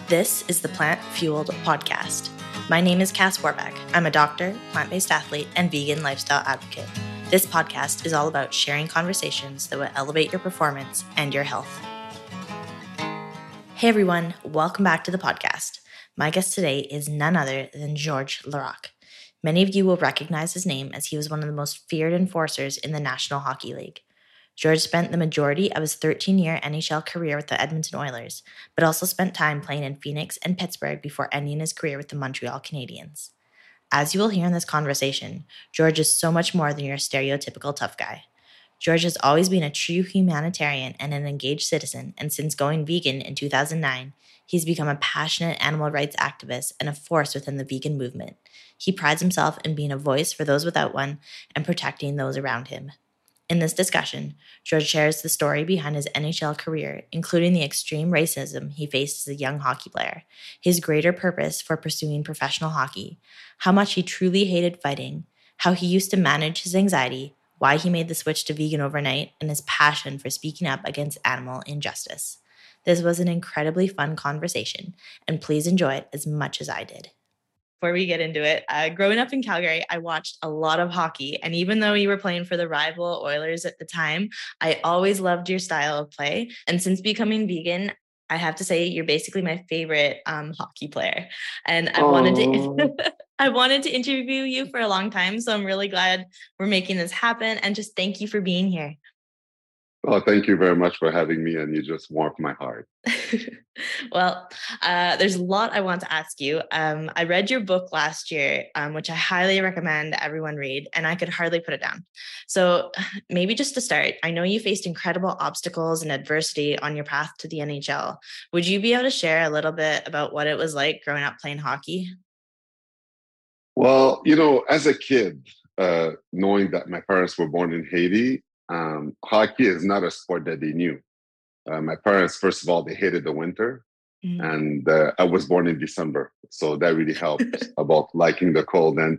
This is the Plant Fueled Podcast. My name is Cass Warbeck. I'm a doctor, plant-based athlete, and vegan lifestyle advocate. This podcast is all about sharing conversations that will elevate your performance and your health. Hey everyone, welcome back to the podcast. My guest today is none other than Georges Laraque. Many of you will recognize his name as he was one of the most feared enforcers in the National Hockey League. George spent the majority of his 13-year NHL career with the Edmonton Oilers, but also spent time playing in Phoenix and Pittsburgh before ending his career with the Montreal Canadiens. As you will hear in this conversation, George is so much more than your stereotypical tough guy. George has always been a true humanitarian and an engaged citizen, and since going vegan in 2009, he's become a passionate animal rights activist and a force within the vegan movement. He prides himself in being a voice for those without one and protecting those around him. In this discussion, George shares the story behind his NHL career, including the extreme racism he faced as a young hockey player, his greater purpose for pursuing professional hockey, how much he truly hated fighting, how he used to manage his anxiety, why he made the switch to vegan overnight, and his passion for speaking up against animal injustice. This was an incredibly fun conversation, and please enjoy it as much as I did. Before we get into it, growing up in Calgary, I watched a lot of hockey. And even though you were playing for the rival Oilers at the time, I always loved your style of play. And since becoming vegan, I have to say you're basically my favorite hockey player. And I wanted to interview you for a long time. So I'm really glad we're making this happen. And just thank you for being here. Well, thank you very much for having me, and you just warmed my heart. Well, there's a lot I want to ask you. I read your book last year, which I highly recommend everyone read, and I could hardly put it down. So maybe just to start, I know you faced incredible obstacles and adversity on your path to the NHL. Would you be able to share a little bit about what it was like growing up playing hockey? Well, as a kid, knowing that my parents were born in Haiti, hockey is not a sport that they knew. My parents, first of all, they hated the winter. And I was born in December. So that really helped about liking the cold. And,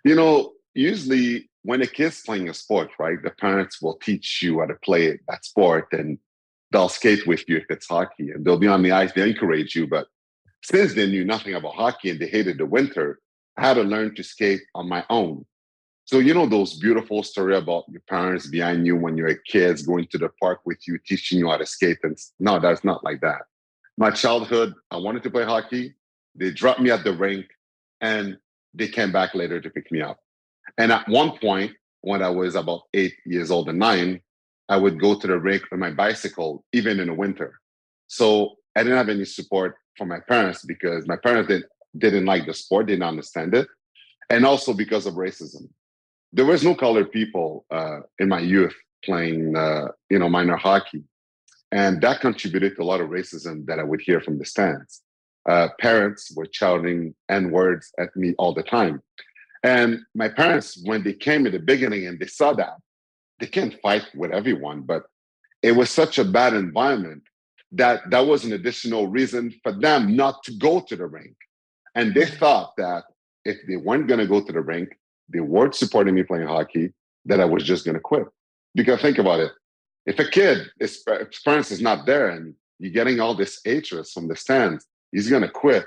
usually when a kid's playing a sport, right, the parents will teach you how to play that sport and they'll skate with you if it's hockey and they'll be on the ice. They encourage you. But since they knew nothing about hockey and they hated the winter, I had to learn to skate on my own. So, those beautiful stories about your parents behind you when you're a kid, going to the park with you, teaching you how to skate. And no, that's not like that. My childhood, I wanted to play hockey. They dropped me at the rink and they came back later to pick me up. And at one point, when I was about 8 years old and 9, I would go to the rink on my bicycle, even in the winter. So I didn't have any support from my parents because my parents didn't like the sport, didn't understand it. And also because of racism. There was no colored people in my youth playing, minor hockey. And that contributed to a lot of racism that I would hear from the stands. Parents were shouting N-words at me all the time. And my parents, when they came in the beginning and they saw that, they can't fight with everyone, but it was such a bad environment that was an additional reason for them not to go to the rink. And they thought that if they weren't going to go to the rink, they weren't supporting me playing hockey, that I was just going to quit. Because think about it. If a kid, his parents is not there and you're getting all this hatred from the stands, he's going to quit.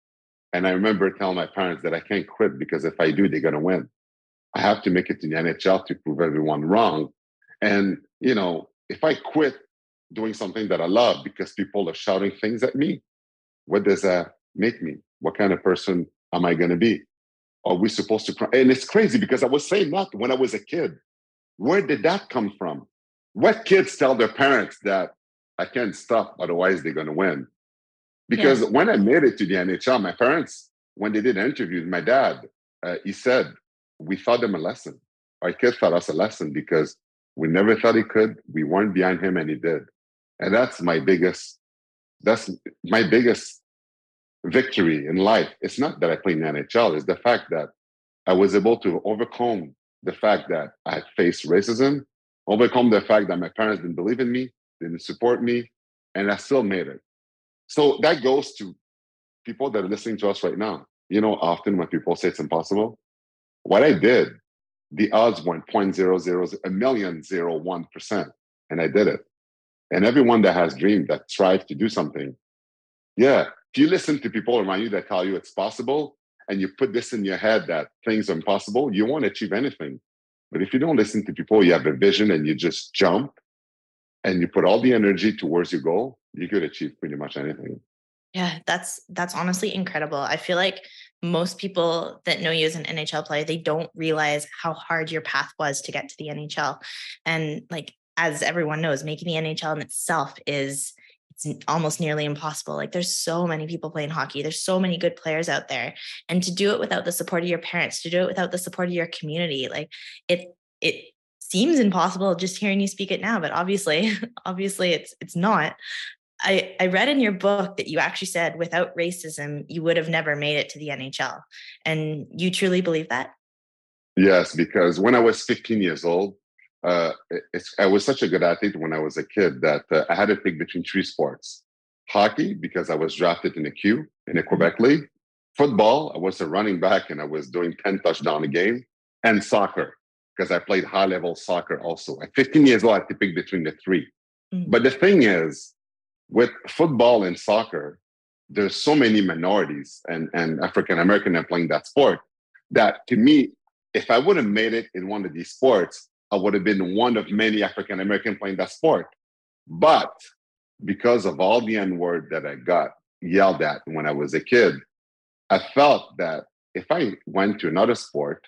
And I remember telling my parents that I can't quit because if I do, they're going to win. I have to make it to the NHL to prove everyone wrong. And, if I quit doing something that I love because people are shouting things at me, what does that make me? What kind of person am I going to be? Are we supposed to cry? And it's crazy because I was saying that when I was a kid. Where did that come from? What kids tell their parents that I can't stop, otherwise they're going to win? Because when I made it to the NHL, my parents, when they did interviews, my dad, he said, we taught them a lesson. Our kid taught us a lesson because we never thought he could. We weren't behind him and he did. And that's my biggest victory in life. It's not that I play in the NHL. It's the fact that I was able to overcome the fact that I had faced racism, overcome the fact that my parents didn't believe in me, didn't support me, and I still made it. So that goes to people that are listening to us right now. Often when people say it's impossible, what I did, the odds were 0.0001%, and I did it. And everyone that has dreamed, that strives to do something, yeah, If you listen to people around you that tell you it's possible, and you put this in your head that things are impossible, you won't achieve anything. But if you don't listen to people, you have a vision and you just jump and you put all the energy towards your goal, you could achieve pretty much anything. Yeah, that's honestly incredible. I feel like most people that know you as an NHL player, they don't realize how hard your path was to get to the NHL. And like as everyone knows, making the NHL in itself is it's almost nearly impossible. Like there's so many people playing hockey. There's so many good players out there. And to do it without the support of your parents, to do it without the support of your community, like it seems impossible just hearing you speak it now, but obviously obviously it's not. I read in your book that you actually said without racism, you would have never made it to the NHL. And you truly believe that? Yes, because when I was 15 years old, I was such a good athlete when I was a kid that I had to pick between three sports: hockey, because I was drafted in a Q in the Quebec League; football, I was a running back and I was doing 10 touchdowns a game; and soccer, because I played high level soccer also. At 15 years old, I had to pick between the three. Mm. But the thing is, with football and soccer, there's so many minorities and African American are playing that sport that to me, if I would have made it in one of these sports, I would have been one of many African American playing that sport. But because of all the N-word that I got yelled at when I was a kid, I felt that if I went to another sport,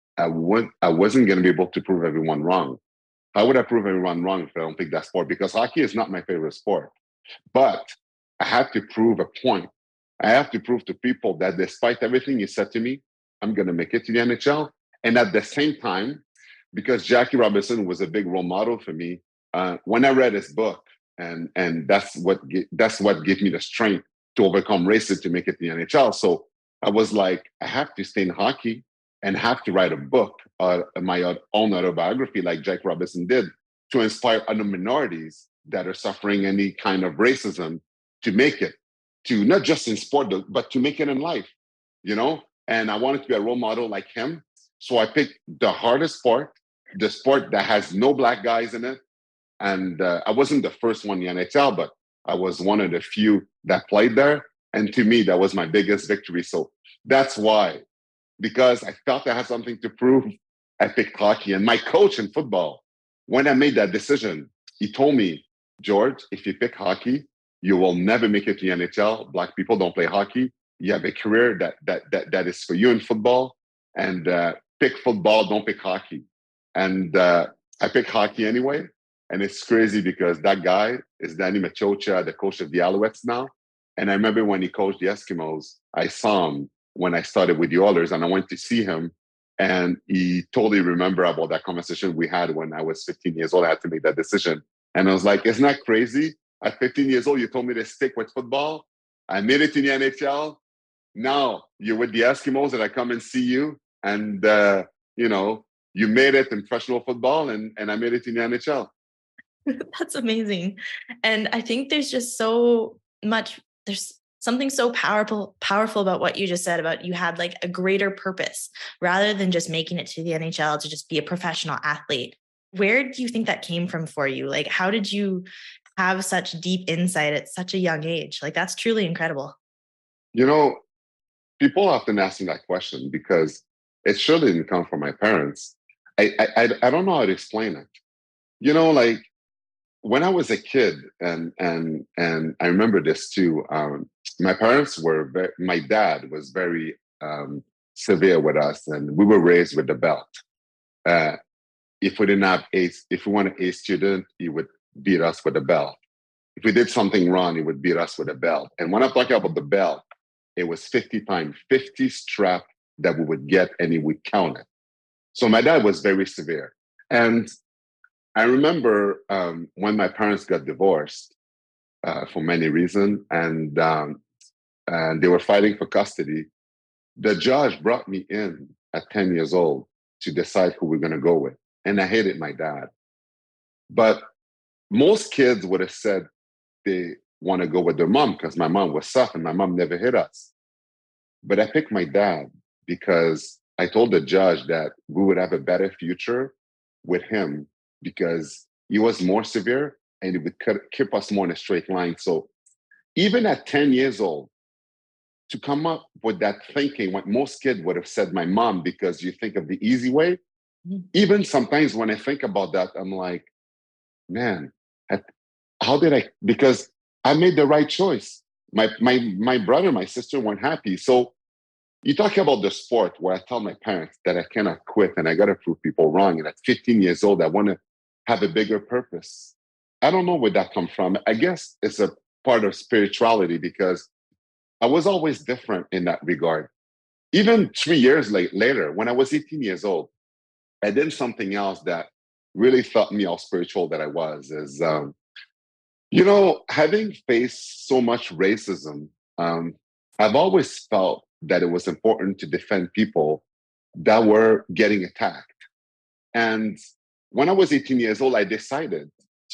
I wasn't going to be able to prove everyone wrong. How would I prove everyone wrong if I don't pick that sport? Because hockey is not my favorite sport. But I have to prove a point. I have to prove to people that despite everything you said to me, I'm going to make it to the NHL. And at the same time, because Jackie Robinson was a big role model for me, when I read his book, and that's what gave me the strength to overcome racism to make it to the NHL. So I was like, I have to stay in hockey and have to write a book, my own autobiography, like Jackie Robinson did, to inspire other minorities that are suffering any kind of racism to make it, to not just in sport, but to make it in life, you know? And I wanted to be a role model like him. So I picked the hardest sport, the sport that has no black guys in it. And I wasn't the first one in the NHL, but I was one of the few that played there. And to me, that was my biggest victory. So that's why, because I felt I had something to prove, I picked hockey. And my coach in football, when I made that decision, he told me, George, if you pick hockey, you will never make it to the NHL. Black people don't play hockey. You have a career that is for you in football. And pick football, don't pick hockey. And I picked hockey anyway. And it's crazy because that guy is Danny Machocha, the coach of the Alouettes now. And I remember when he coached the Eskimos, I saw him when I started with the Oilers and I went to see him. And he totally remembered about that conversation we had when I was 15 years old. I had to make that decision. And I was like, isn't that crazy? At 15 years old, you told me to stick with football. I made it to the NHL. Now you're with the Eskimos and I come and see you. And, you made it in professional football and I made it in the NHL. That's amazing. And I think there's just there's something so powerful about what you just said about you had like a greater purpose rather than just making it to the NHL to just be a professional athlete. Where do you think that came from for you? Like, how did you have such deep insight at such a young age? Like, that's truly incredible. You know, people often ask me that question because it surely didn't come from my parents. I don't know how to explain it. Like when I was a kid, and I remember this too. My parents my dad was very severe with us, and we were raised with the belt. Uh, if we didn't have if we wanted A student, he would beat us with a belt. If we did something wrong, he would beat us with a belt. And when I'm talking about the belt, it was 50 times 50 strap that we would get, and he would count it. So my dad was very severe. And I remember when my parents got divorced for many reasons, and they were fighting for custody. The judge brought me in at 10 years old to decide who we're going to go with. And I hated my dad. But most kids would have said they want to go with their mom because my mom was soft and my mom never hit us. But I picked my dad because I told the judge that we would have a better future with him because he was more severe and it would keep us more in a straight line. So even at 10 years old, to come up with that thinking, what most kids would have said my mom, because you think of the easy way. Even sometimes when I think about that, I'm like, man, how did I? Because I made the right choice. My brother, my sister weren't happy. So you talk about the sport where I tell my parents that I cannot quit and I got to prove people wrong. And at 15 years old, I want to have a bigger purpose. I don't know where that comes from. I guess it's a part of spirituality because I was always different in that regard. Even 3 years later, when I was 18 years old, I did something else that really taught me how spiritual that I was. Having faced so much racism, I've always felt that it was important to defend people that were getting attacked. And when I was 18 years old, I decided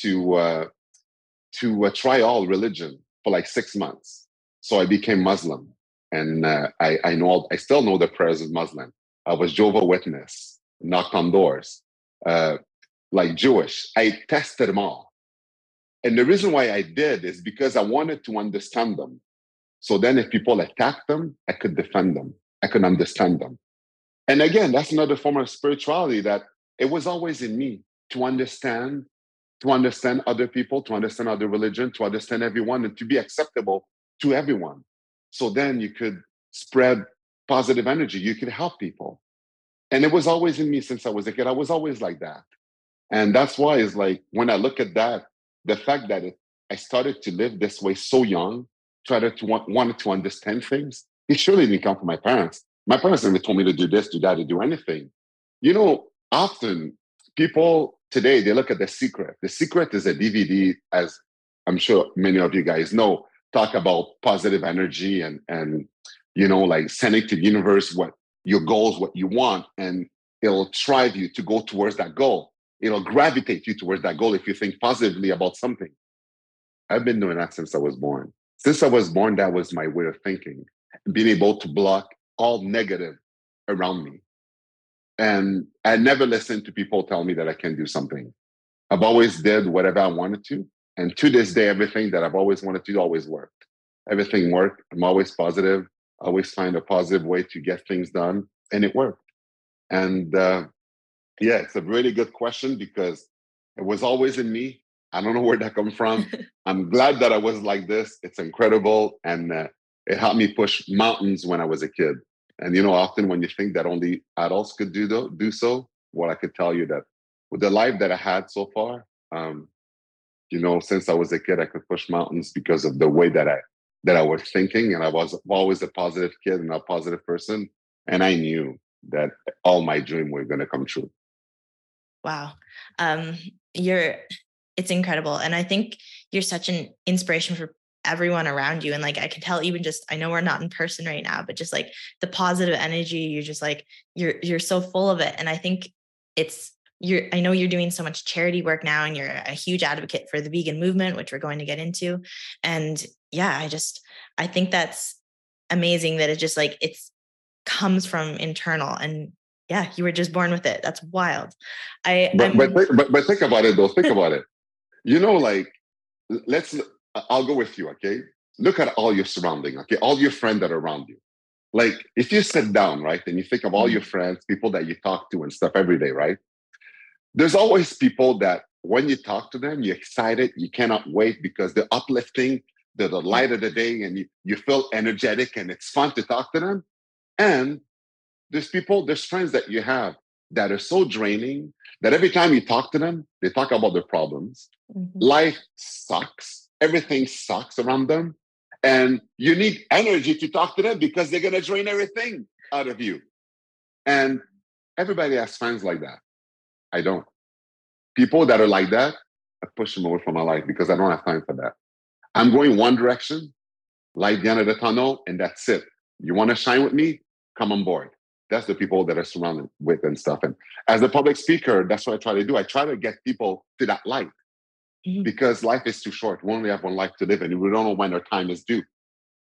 to try all religion for like 6 months. So I became Muslim, and I still know the prayers of Muslim. I was Jehovah's Witness, knocked on doors, like Jewish. I tested them all. And the reason why I did is because I wanted to understand them. So then if people attacked them, I could defend them. I could understand them. And again, that's another form of spirituality that it was always in me to understand other people, to understand other religion, to understand everyone, and to be acceptable to everyone. So then you could spread positive energy. You could help people. And it was always in me since I was a kid. I was always like that. And that's why it's like, when I look at that, the fact that I started to live this way so young, wanted to understand things, it surely didn't come from my parents. My parents never told me to do this, do that, to do anything. Often people today, they look at The Secret. The Secret is a DVD, as I'm sure many of you guys know, talk about positive energy and like sending to the universe what your goals, what you want, and it'll drive you to go towards that goal. It'll gravitate you towards that goal if you think positively about something. I've been doing that since I was born. Since I was born, that was my way of thinking, being able to block all negative around me. And I never listened to people tell me that I can do something. I've always did whatever I wanted to. And to this day, everything that I've always wanted to do always worked. Everything worked. I'm always positive. I always find a positive way to get things done. And it worked. And it's a really good question because it was always in me. I don't know where that comes from. I'm glad that I was like this. It's incredible. And it helped me push mountains when I was a kid. And, often when you think that only adults could do so, well, I could tell you that with the life that I had so far, since I was a kid, I could push mountains because of the way that I was thinking. And I was always a positive kid and a positive person. And I knew that all my dreams were going to come true. Wow. It's incredible. And I think you're such an inspiration for everyone around you. And like, I can tell even just, I know we're not in person right now, but just like the positive energy, you're just like, you're so full of it. And I think I know you're doing so much charity work now, and you're a huge advocate for the vegan movement, which we're going to get into. And yeah, I think that's amazing that it's just like, comes from internal, and yeah, you were just born with it. That's wild. But think about it though. Think about it. I'll go with you, okay? Look at all your surrounding, okay? All your friends that are around you. Like, if you sit down, right, and you think of all your friends, people that you talk to and stuff every day, right? There's always people that when you talk to them, you're excited, you cannot wait because they're uplifting, they're the light of the day, and you feel energetic and it's fun to talk to them. And there's friends that you have that are so draining that every time you talk to them, they talk about their problems. Mm-hmm. Life sucks. Everything sucks around them. And you need energy to talk to them because they're going to drain everything out of you. And everybody has friends like that. I don't. People that are like that, I push them away from my life because I don't have time for that. I'm going one direction, light the end of the tunnel, and that's it. You want to shine with me? Come on board. That's the people that are surrounded with and stuff. And as a public speaker, that's what I try to do. I try to get people to that light. Mm-hmm. Because life is too short. We only have one life to live, and we don't know when our time is due.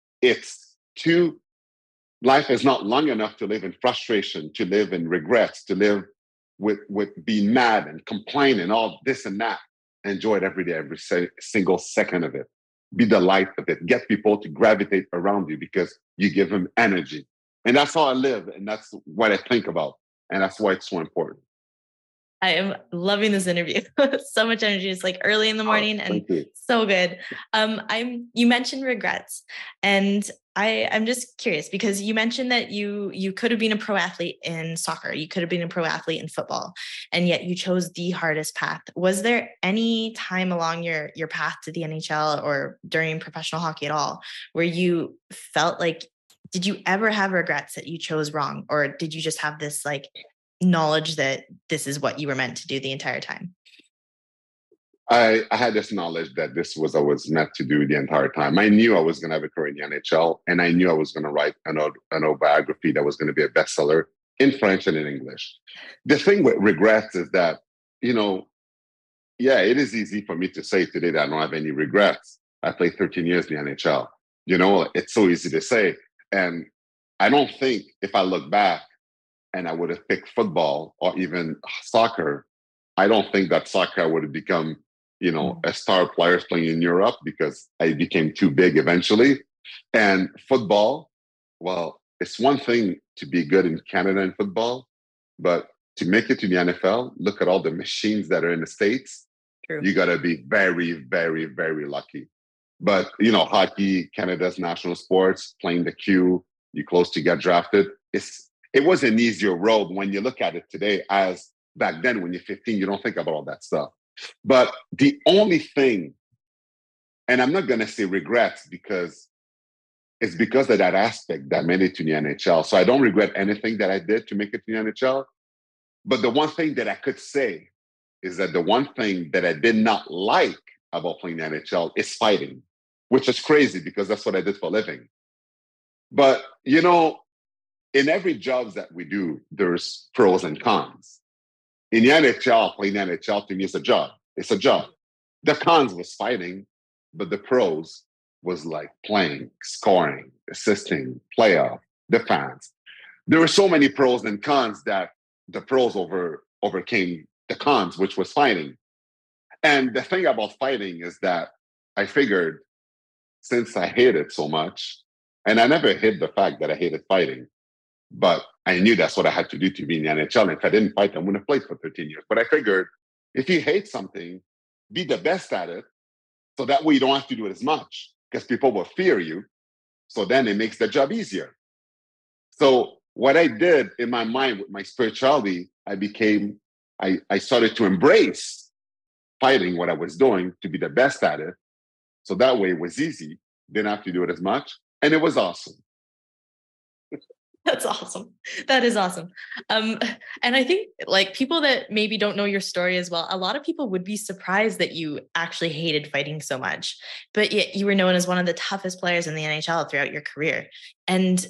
Life is not long enough to live in frustration, to live in regrets, to live with being mad and complaining, all this and that. Enjoy it every day, every single second of it. be the light of it, get people to gravitate around you because you give them energy. And that's how I live. And that's what I think about. And that's why it's so important. I am loving this interview. So much energy. It's like early in the morning and so good. You mentioned regrets, and I'm just curious because you mentioned that you could have been a pro athlete in soccer, you could have been a pro athlete in football, and yet you chose the hardest path. Was there any time along your path to the NHL or during professional hockey at all where you felt like, did you ever have regrets that you chose wrong, or did you just have this like knowledge that this is what you were meant to do the entire time? I had this knowledge that this was I was meant to do the entire time. I knew I was going to have a career in the NHL, and I knew I was going to write an autobiography that was going to be a bestseller in French and in English. The thing with regrets is that, it is easy for me to say today that I don't have any regrets. I played 13 years in the NHL. It's so easy to say. And I don't think if I look back, and I would have picked football or even soccer, I don't think that soccer would have become, a star player playing in Europe because I became too big eventually. And football, well, it's one thing to be good in Canada in football, but to make it to the NFL, look at all the machines that are in the States. True. You got to be very, very, very lucky. But, hockey, Canada's national sports, playing the Q, you're close to get drafted. It was an easier road when you look at it today, as back then when you're 15, you don't think about all that stuff. But the only thing, and I'm not going to say regrets because it's because of that aspect that made it to the NHL. So I don't regret anything that I did to make it to the NHL. But the one thing that I could say is that the one thing that I did not like about playing the NHL is fighting, which is crazy because that's what I did for a living. But, in every job that we do, there's pros and cons. In the NHL, playing the NHL to me is a job. It's a job. The cons was fighting, but the pros was like playing, scoring, assisting, playoff, the fans. There were so many pros and cons that the pros overcame the cons, which was fighting. And the thing about fighting is that I figured since I hate it so much, and I never hid the fact that I hated fighting, but I knew that's what I had to do to be in the NHL. And if I didn't fight, I wouldn't have played for 13 years. But I figured if you hate something, be the best at it. So that way you don't have to do it as much because people will fear you. So then it makes the job easier. So what I did in my mind with my spirituality, I started to embrace fighting what I was doing to be the best at it. So that way it was easy. Didn't have to do it as much. And it was awesome. That's awesome. That is awesome. And I think like people that maybe don't know your story as well, a lot of people would be surprised that you actually hated fighting so much, but yet you were known as one of the toughest players in the NHL throughout your career. And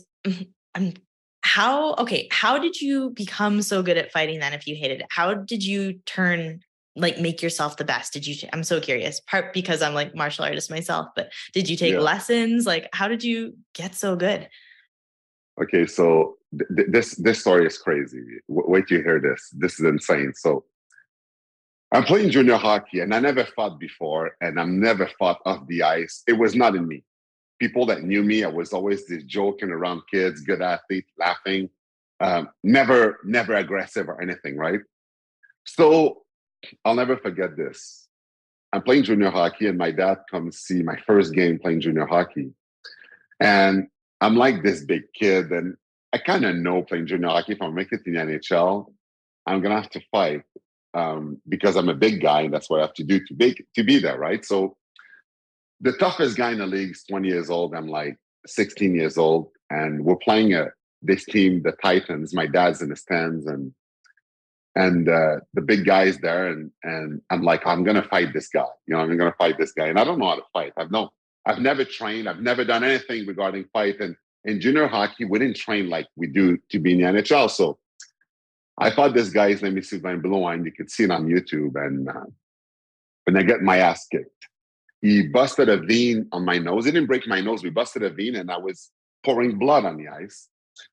how did you become so good at fighting then if you hated it? How did you make yourself the best? I'm so curious, part because I'm like martial artist myself, but did you take lessons? Like, how did you get so good? Okay, so this story is crazy. Wait till you hear this. This is insane. So I'm playing junior hockey, and I never fought before, and I've never fought off the ice. It was not in me. People that knew me, I was always this joking around kids, good athlete, laughing, never aggressive or anything, right? So I'll never forget this. I'm playing junior hockey, and my dad comes see my first game playing junior hockey, and I'm like this big kid, and I kind of know playing junior hockey, if I make it to the NHL, I'm going to have to fight because I'm a big guy, and that's what I have to do to be there, right? So the toughest guy in the league is 20 years old. I'm like 16 years old, and we're playing this team, the Titans. My dad's in the stands, and the big guy is there, and I'm like, I'm going to fight this guy. I'm going to fight this guy, and I don't know how to fight. I've never trained. I've never done anything regarding fight. And in junior hockey, we didn't train like we do to be in the NHL. So I fought this guy. His name is Sylvain Blouin. You can see it on YouTube. And when I get my ass kicked, he busted a vein on my nose. He didn't break my nose. We busted a vein, and I was pouring blood on the ice.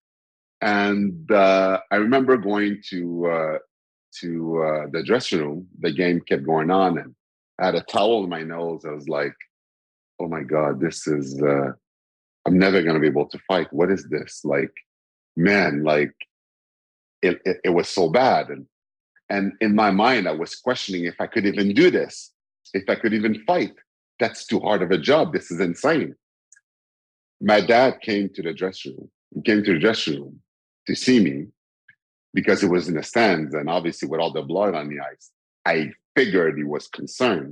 And I remember going to the dressing room. The game kept going on, and I had a towel on my nose. I was like, oh my God, this is, I'm never going to be able to fight. What is this? Like, man, like it was so bad. And in my mind, I was questioning if I could even do this, if I could even fight. That's too hard of a job. This is insane. My dad came to the dressing room. He came to the dressing room to see me because it was in the stands. And obviously, with all the blood on the ice, I figured he was concerned.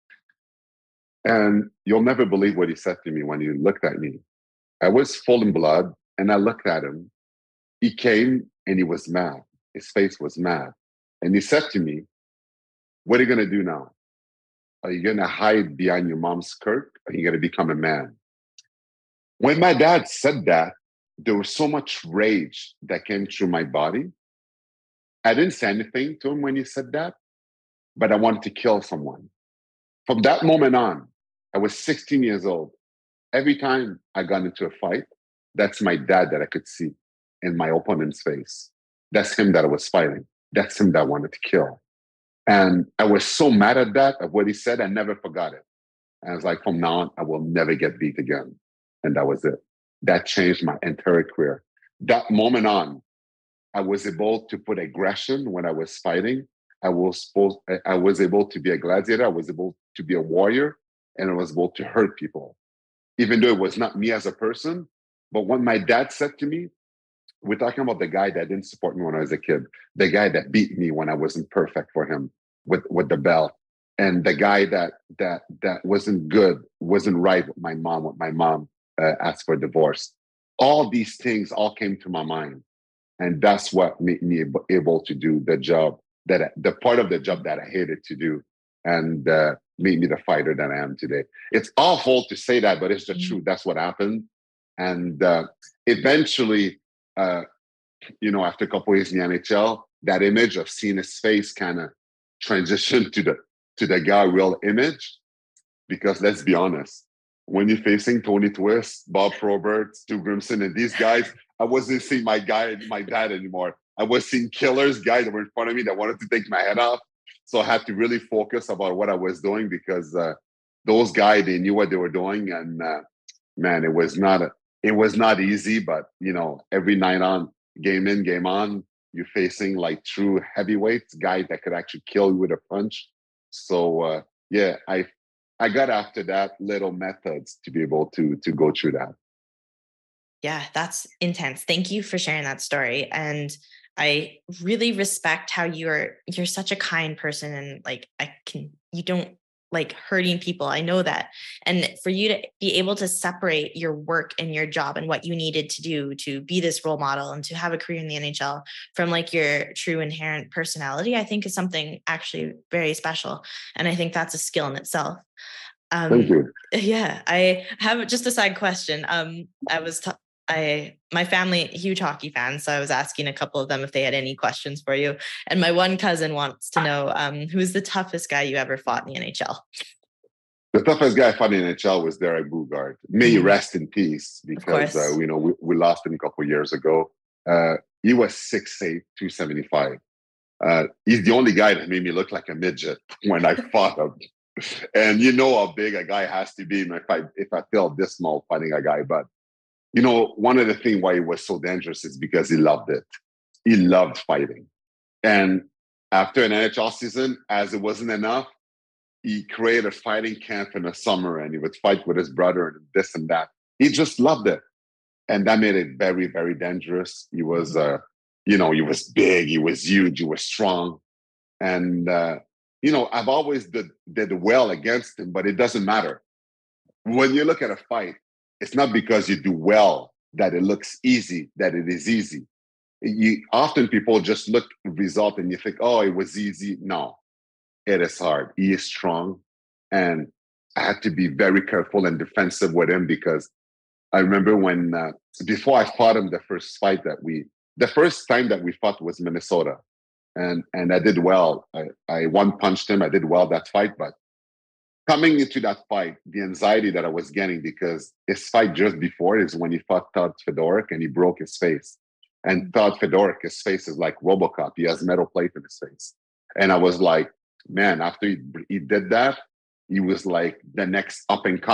And you'll never believe what he said to me when he looked at me. I was full in blood, and I looked at him. He came and he was mad. His face was mad. And he said to me, what are you going to do now? Are you going to hide behind your mom's skirt? Or are you going to become a man? When my dad said that, there was so much rage that came through my body. I didn't say anything to him when he said that, but I wanted to kill someone. From that moment on, I was 16 years old. Every time I got into a fight, that's my dad that I could see in my opponent's face. That's him that I was fighting. That's him that I wanted to kill. And I was so mad at that, of what he said, I never forgot it. And I was like, from now on, I will never get beat again. And that was it. That changed my entire career. That moment on, I was able to put aggression when I was fighting. I was able to be a gladiator. I was able to be a warrior, and I was able to hurt people, even though it was not me as a person. But when my dad said to me, we're talking about the guy that didn't support me when I was a kid, the guy that beat me when I wasn't perfect for him with the belt, and the guy that wasn't good, wasn't right with my mom, asked for divorce. All these things all came to my mind. And that's what made me able to do the job the part of the job that I hated to do, and made me the fighter that I am today. It's awful to say that, but it's the truth. That's what happened. And eventually, after a couple of years in the NHL, that image of seeing his face kind of transitioned to the guy real image. Because let's be honest, when you're facing Tony Twist, Bob Probert, Stu Grimson, and these guys, I wasn't seeing my dad anymore. I was seeing killers, guys that were in front of me that wanted to take my head off. So I had to really focus about what I was doing, because those guys, they knew what they were doing. And man, it was not easy, but every night on, game in, game on, you're facing like true heavyweights, guys that could actually kill you with a punch. So I got after that little methods to be able to go through that. Yeah, that's intense. Thank you for sharing that story. And I really respect how you're such a kind person, and like you don't like hurting people. I know that. And for you to be able to separate your work and your job and what you needed to do to be this role model and to have a career in the NHL from like your true inherent personality, I think is something actually very special. And I think that's a skill in itself. Thank you. Yeah, I have just a side question. My family, huge hockey fans, so I was asking a couple of them if they had any questions for you. And my one cousin wants to know who's the toughest guy you ever fought in the NHL? The toughest guy I fought in the NHL was Derek Boogaard. May he rest in peace, because we lost him a couple of years ago. He was 6'8", 275. He's the only guy that made me look like a midget when I fought him. And you know how big a guy has to be if I felt this small fighting a guy. But one of the things why he was so dangerous is because he loved it. He loved fighting. And after an NHL season, as it wasn't enough, he created a fighting camp in the summer, and he would fight with his brother and this and that. He just loved it. And that made it very, very dangerous. He was, he was big, he was huge, he was strong. And, I've always did well against him, but it doesn't matter. When you look at a fight, it's not because you do well that it looks easy, that it is easy. Often people just look at the result and you think, oh, it was easy. No, it is hard. He is strong. And I had to be very careful and defensive with him, because I remember when, before I fought him, the first time that we fought was Minnesota. And I did well. I one-punched him. I did well that fight. But coming into that fight, the anxiety that I was getting, because his fight just before is when he fought Todd Fedoruk and he broke his face. And Todd Fedoruk, his face is like RoboCop. He has metal plate in his face. And I was like, man, after he did that, he was like the next up and coming.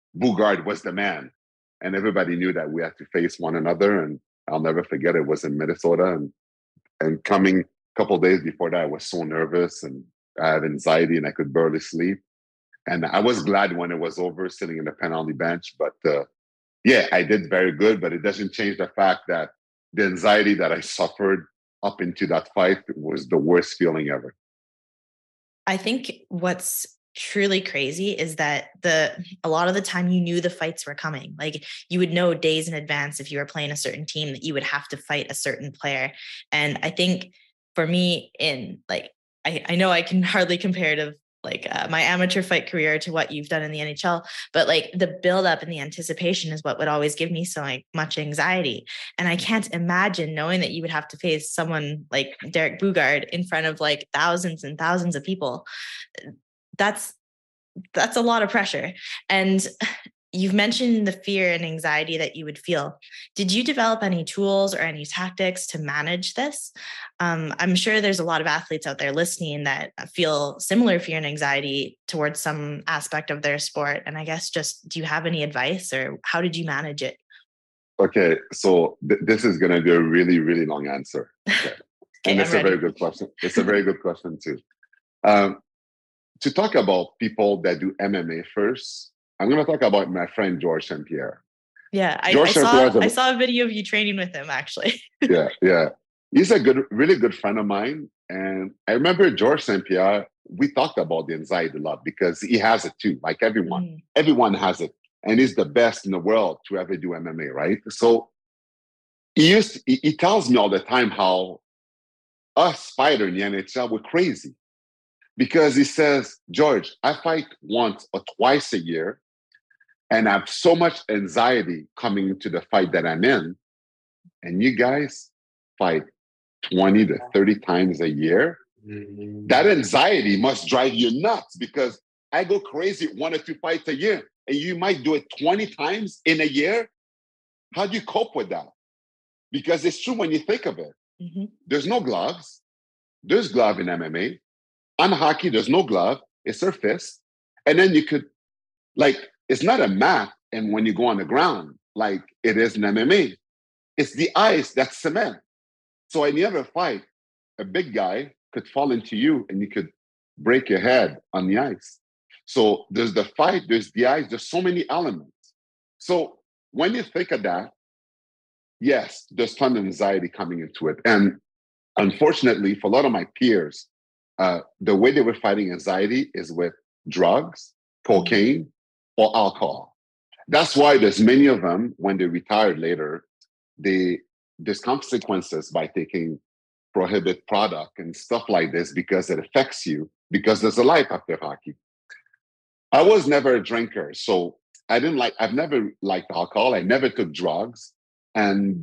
Boogaard was the man. And everybody knew that we had to face one another. And I'll never forget it was in Minnesota. And coming a couple of days before that, I was so nervous and I had anxiety and I could barely sleep. And I was glad when it was over, sitting in the penalty bench. But yeah, I did very good, but it doesn't change the fact that the anxiety that I suffered up into that fight was the worst feeling ever. I think what's truly crazy is that a lot of the time you knew the fights were coming. Like you would know days in advance if you were playing a certain team that you would have to fight a certain player. And I think for me, in like I know I can hardly compare to my amateur fight career to what you've done in the NHL, but like the buildup and the anticipation is what would always give me so much anxiety. And I can't imagine knowing that you would have to face someone like Derek Boogaard in front of like thousands and thousands of people. That's a lot of pressure. And you've mentioned the fear and anxiety that you would feel. Did you develop any tools or any tactics to manage this? I'm sure there's a lot of athletes out there listening that feel similar fear and anxiety towards some aspect of their sport. And I guess just, do you have any advice or how did you manage it? Okay, so this is going to be a really, really long answer. Okay. And it's a very good question. It's a very good question too. To talk about people that do MMA first, I'm going to talk about my friend George St. Pierre. Yeah, I saw a video of you training with him, actually. Yeah. He's a really good friend of mine. And I remember George St. Pierre, we talked about the anxiety a lot because he has it too, like everyone. Everyone has it. And he's the best in the world to ever do MMA, right? So he tells me all the time how us fighters in the NHL were crazy. Because he says, George, I fight once or twice a year, and I have so much anxiety coming into the fight that I'm in. And you guys fight 20 to 30 times a year. Mm-hmm. That anxiety must drive you nuts because I go crazy 1 or 2 fights a year, and you might do it 20 times in a year. How do you cope with that? Because it's true when you think of it. Mm-hmm. There's no gloves. There's glove in MMA. On hockey, there's no glove. It's their fist. And then you could, it's not a mat. And when you go on the ground, like it is in MMA, it's the ice that's cement. So in the other fight, a big guy could fall into you and you could break your head on the ice. So there's the fight, there's the ice, there's so many elements. So when you think of that, yes, there's ton of anxiety coming into it. And unfortunately, for a lot of my peers, the way they were fighting anxiety is with drugs, cocaine, or alcohol. That's why there's many of them, when they retired later, there's consequences by taking prohibited product and stuff like this because it affects you, because there's a life after hockey. I was never a drinker, so I've never liked alcohol. I never took drugs. And,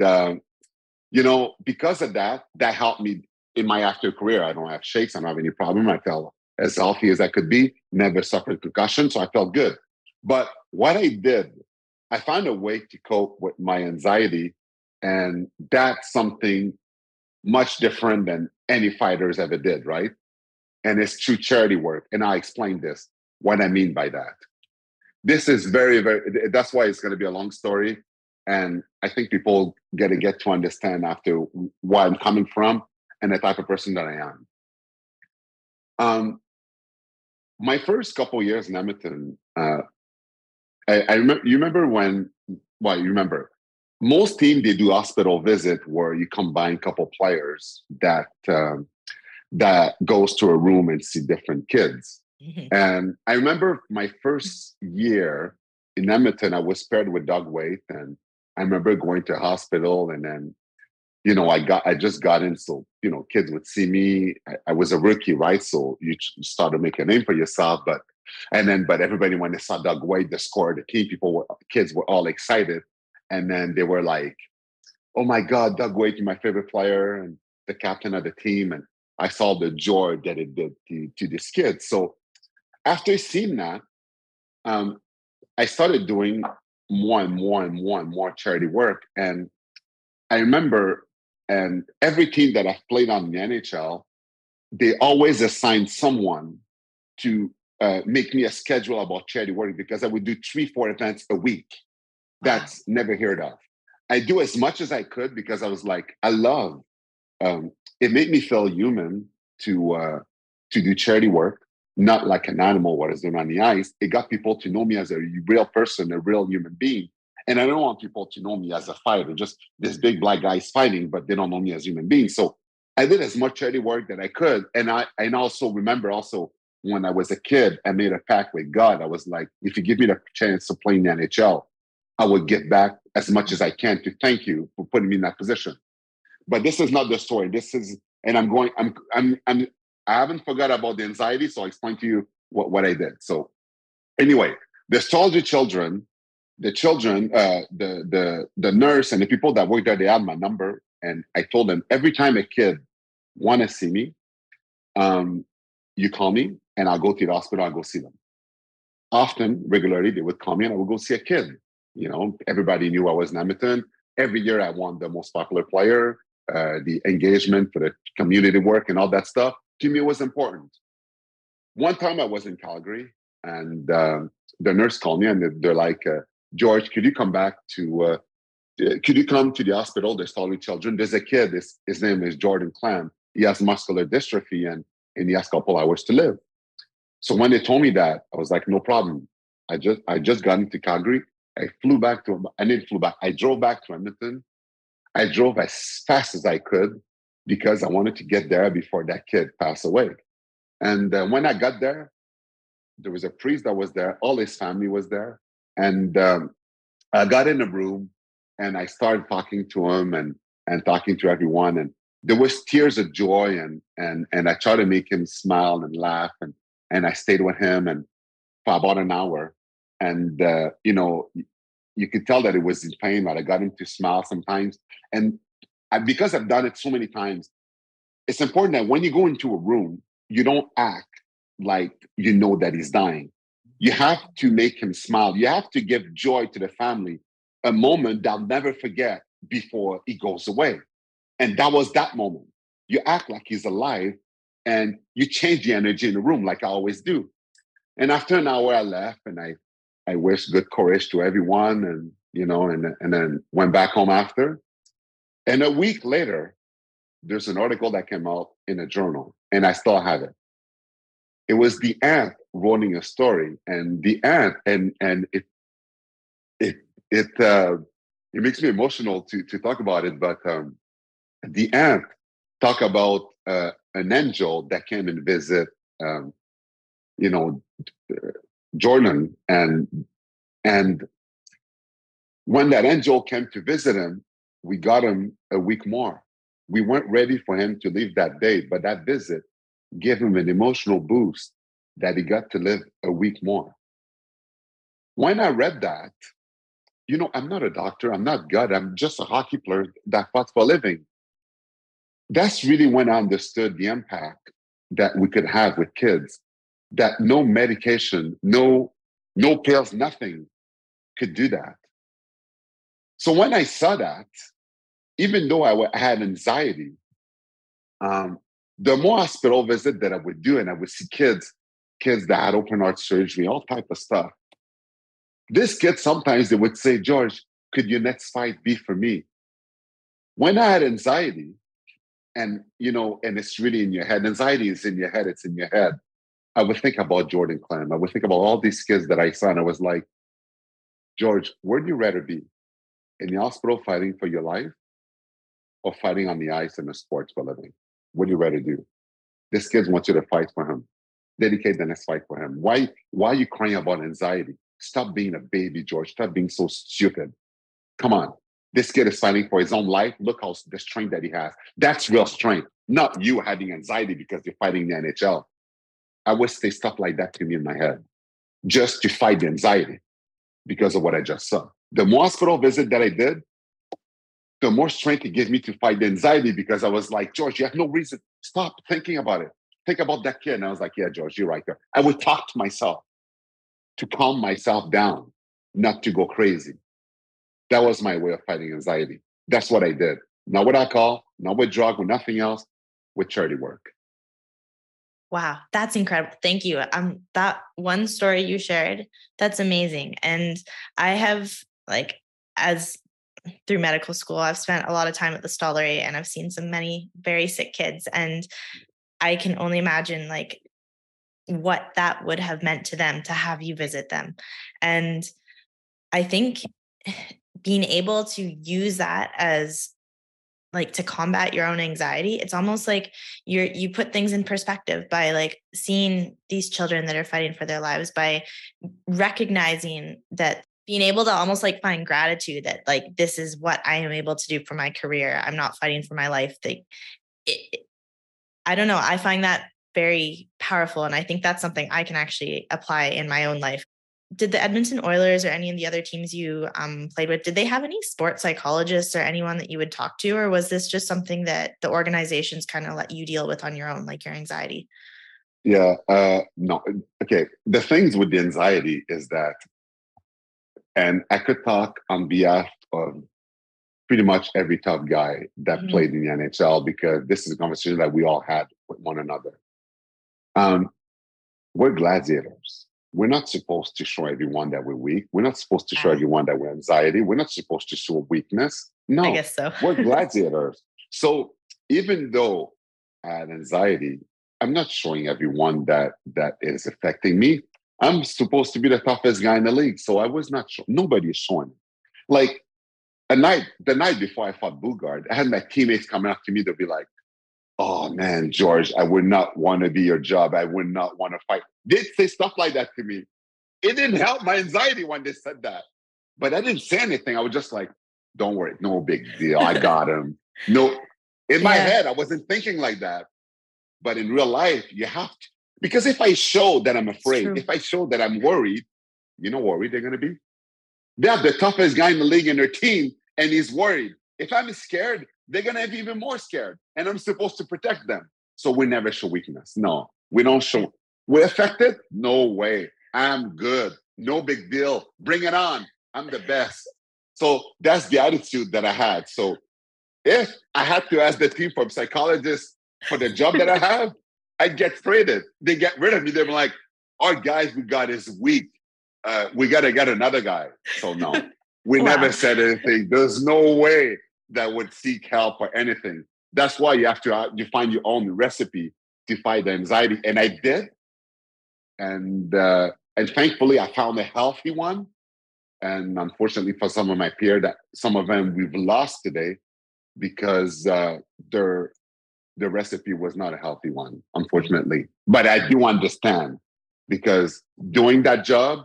because of that helped me in my active career. I don't have shakes. I don't have any problem. I felt as healthy as I could be, never suffered concussion. So I felt good. But what I did, I found a way to cope with my anxiety. And that's something much different than any fighters ever did, right? And it's through charity work. And I explain this, what I mean by that. This is very, very, that's why it's going to be a long story. And I think people get to understand after where I'm coming from and the type of person that I am. My first couple of years in Edmonton, I remember. You remember most teams, they do hospital visit where you combine a couple players that goes to a room and see different kids. Mm-hmm. And I remember my first year in Edmonton, I was paired with Doug Weight, and I remember going to a hospital, and then I just got in, so, kids would see me. I was a rookie, right? So you start to make a name for yourself. But everybody, when they saw Doug Weight, the score of the team, kids were all excited. And then they were like, oh my God, Doug Weight, you're my favorite player and the captain of the team. And I saw the joy that it did to these kids. So after seeing that, I started doing more and more charity work. And I remember, and every team that I've played on in the NHL, they always assign someone to make me a schedule about charity work because I would do 3-4 events a week. That's never heard of. I do as much as I could because I was like, I love. It made me feel human to do charity work, not like an animal what is doing on the ice. It got people to know me as a real person, a real human being. And I don't want people to know me as a fighter, just this big black guy is fighting, but they don't know me as a human being. So I did as much charity work that I could. And I also remember also when I was a kid, I made a pact with God. I was like, if you give me the chance to play in the NHL, I would give back as much as I can to thank you for putting me in that position. But this is not the story. This is, and I haven't forgot about the anxiety, so I'll explain to you what I did. So anyway, the soldier children, the nurse and the people that worked there, they had my number. And I told them every time a kid want to see me, you call me and I'll go to the hospital, I'll go see them. Often, regularly, they would call me and I would go see a kid. You know, everybody knew I was in Edmonton. Every year I won the most popular player, the engagement for the community work and all that stuff. To me, it was important. One time I was in Calgary and the nurse called me and they're like, George, could you come back to, could you come to the hospital? There's solid children. There's a kid, his name is Jordan Clam. He has muscular dystrophy and he has a couple hours to live. So when they told me that, I was like, no problem. I just got into Calgary. I drove back to Edmonton. I drove as fast as I could because I wanted to get there before that kid passed away. And when I got there, there was a priest that was there. All his family was there. And I got in a room and I started talking to him and talking to everyone. And there was tears of joy and I tried to make him smile and laugh. And I stayed with him and for about an hour. And, you could tell that it was in pain, but I got him to smile sometimes. And because I've done it so many times, it's important that when you go into a room, you don't act like you know that he's dying. You have to make him smile. You have to give joy to the family, a moment they'll never forget before he goes away. And that was that moment. You act like he's alive and you change the energy in the room like I always do. And after an hour, I left and I wished good courage to everyone and, and then went back home after. And a week later, there's an article that came out in a journal and I still have it. It was the aunt writing a story and the aunt, and it makes me emotional to talk about it, but the aunt talked about an angel that came and visit, Jordan, and when that angel came to visit him, we got him a week more. We weren't ready for him to leave that day, but that visit gave him an emotional boost that he got to live a week more. When I read that, I'm not a doctor, I'm not God, I'm just a hockey player that fought for a living. That's really when I understood the impact that we could have with kids, that no medication, no pills, nothing could do that. So when I saw that, even though I had anxiety, the more hospital visit that I would do, and I would see kids that had open heart surgery, all type of stuff. This kid, sometimes they would say, George, could your next fight be for me? When I had anxiety, and it's really in your head, anxiety is in your head, it's in your head. I would think about Jordan Clam. I would think about all these kids that I saw, and I was like, George, where'd you rather be? In the hospital fighting for your life or fighting on the ice in a sports for a living? What do you rather do? This kid wants you to fight for him. Dedicate the next fight for him. Why are you crying about anxiety? Stop being a baby, George. Stop being so stupid. Come on. This kid is fighting for his own life. Look how the strength that he has. That's real strength, not you having anxiety because you're fighting the NHL. I would say stuff like that to me in my head, just to fight the anxiety because of what I just saw. The more hospital visit that I did, the more strength it gave me to fight the anxiety because I was like, George, you have no reason. Stop thinking about it. Think about that kid. And I was like, yeah, George, you're right there. I would talk to myself to calm myself down, not to go crazy. That was my way of fighting anxiety. That's what I did. Not with alcohol, not with drug, with nothing else, with charity work. Wow, that's incredible. Thank you. That one story you shared, that's amazing. And I have like, as through medical school, I've spent a lot of time at the Stollery and I've seen some many very sick kids. And I can only imagine like what that would have meant to them to have you visit them. And I think being able to use that as like to combat your own anxiety, it's almost like you put things in perspective by like seeing these children that are fighting for their lives, by recognizing that, being able to almost like find gratitude that like this is what I am able to do for my career. I'm not fighting for my life. I don't know. I find that very powerful. And I think that's something I can actually apply in my own life. Did the Edmonton Oilers or any of the other teams you played with, did they have any sports psychologists or anyone that you would talk to? Or was this just something that the organizations kind of let you deal with on your own, like your anxiety? Yeah, no. Okay. The things with the anxiety is that, and I could talk on behalf of pretty much every top guy that played in the NHL, because this is a conversation that we all had with one another. We're gladiators. We're not supposed to show everyone that we're weak. We're not supposed to show everyone that we're anxiety. We're not supposed to show weakness. No, I guess so. We're gladiators. So even though I had anxiety, I'm not showing everyone that is affecting me. I'm supposed to be the toughest guy in the league. So I was not showing. Nobody is showing. Like the night before I fought Boogaard, I had my teammates coming up to me. They'll be like, "Oh man, George, I would not want to be your job. I would not want to fight." They'd say stuff like that to me. It didn't help my anxiety when they said that. But I didn't say anything. I was just like, "Don't worry, no big deal. I got him." No, in my head, I wasn't thinking like that. But in real life, you have to. Because if I show that I'm afraid, if I show that I'm worried, you know what worried they're going to be? They have the toughest guy in the league in their team, and he's worried. If I'm scared, they're going to have even more scared. And I'm supposed to protect them. So we never show weakness. No, we don't show. We're affected? No way. I'm good. No big deal. Bring it on. I'm the best. So that's the attitude that I had. So if I had to ask the team for a psychologist for the job that I have, I'd get traded. They get rid of me. They're like, our guys we got is weak. We got to get another guy. So no, we never said anything. There's no way that would seek help or anything. That's why you have to you find your own recipe to fight the anxiety. And I did. And thankfully, I found a healthy one. And unfortunately for some of my peers, that some of them we've lost today because their recipe was not a healthy one, unfortunately. But I do understand, because doing that job,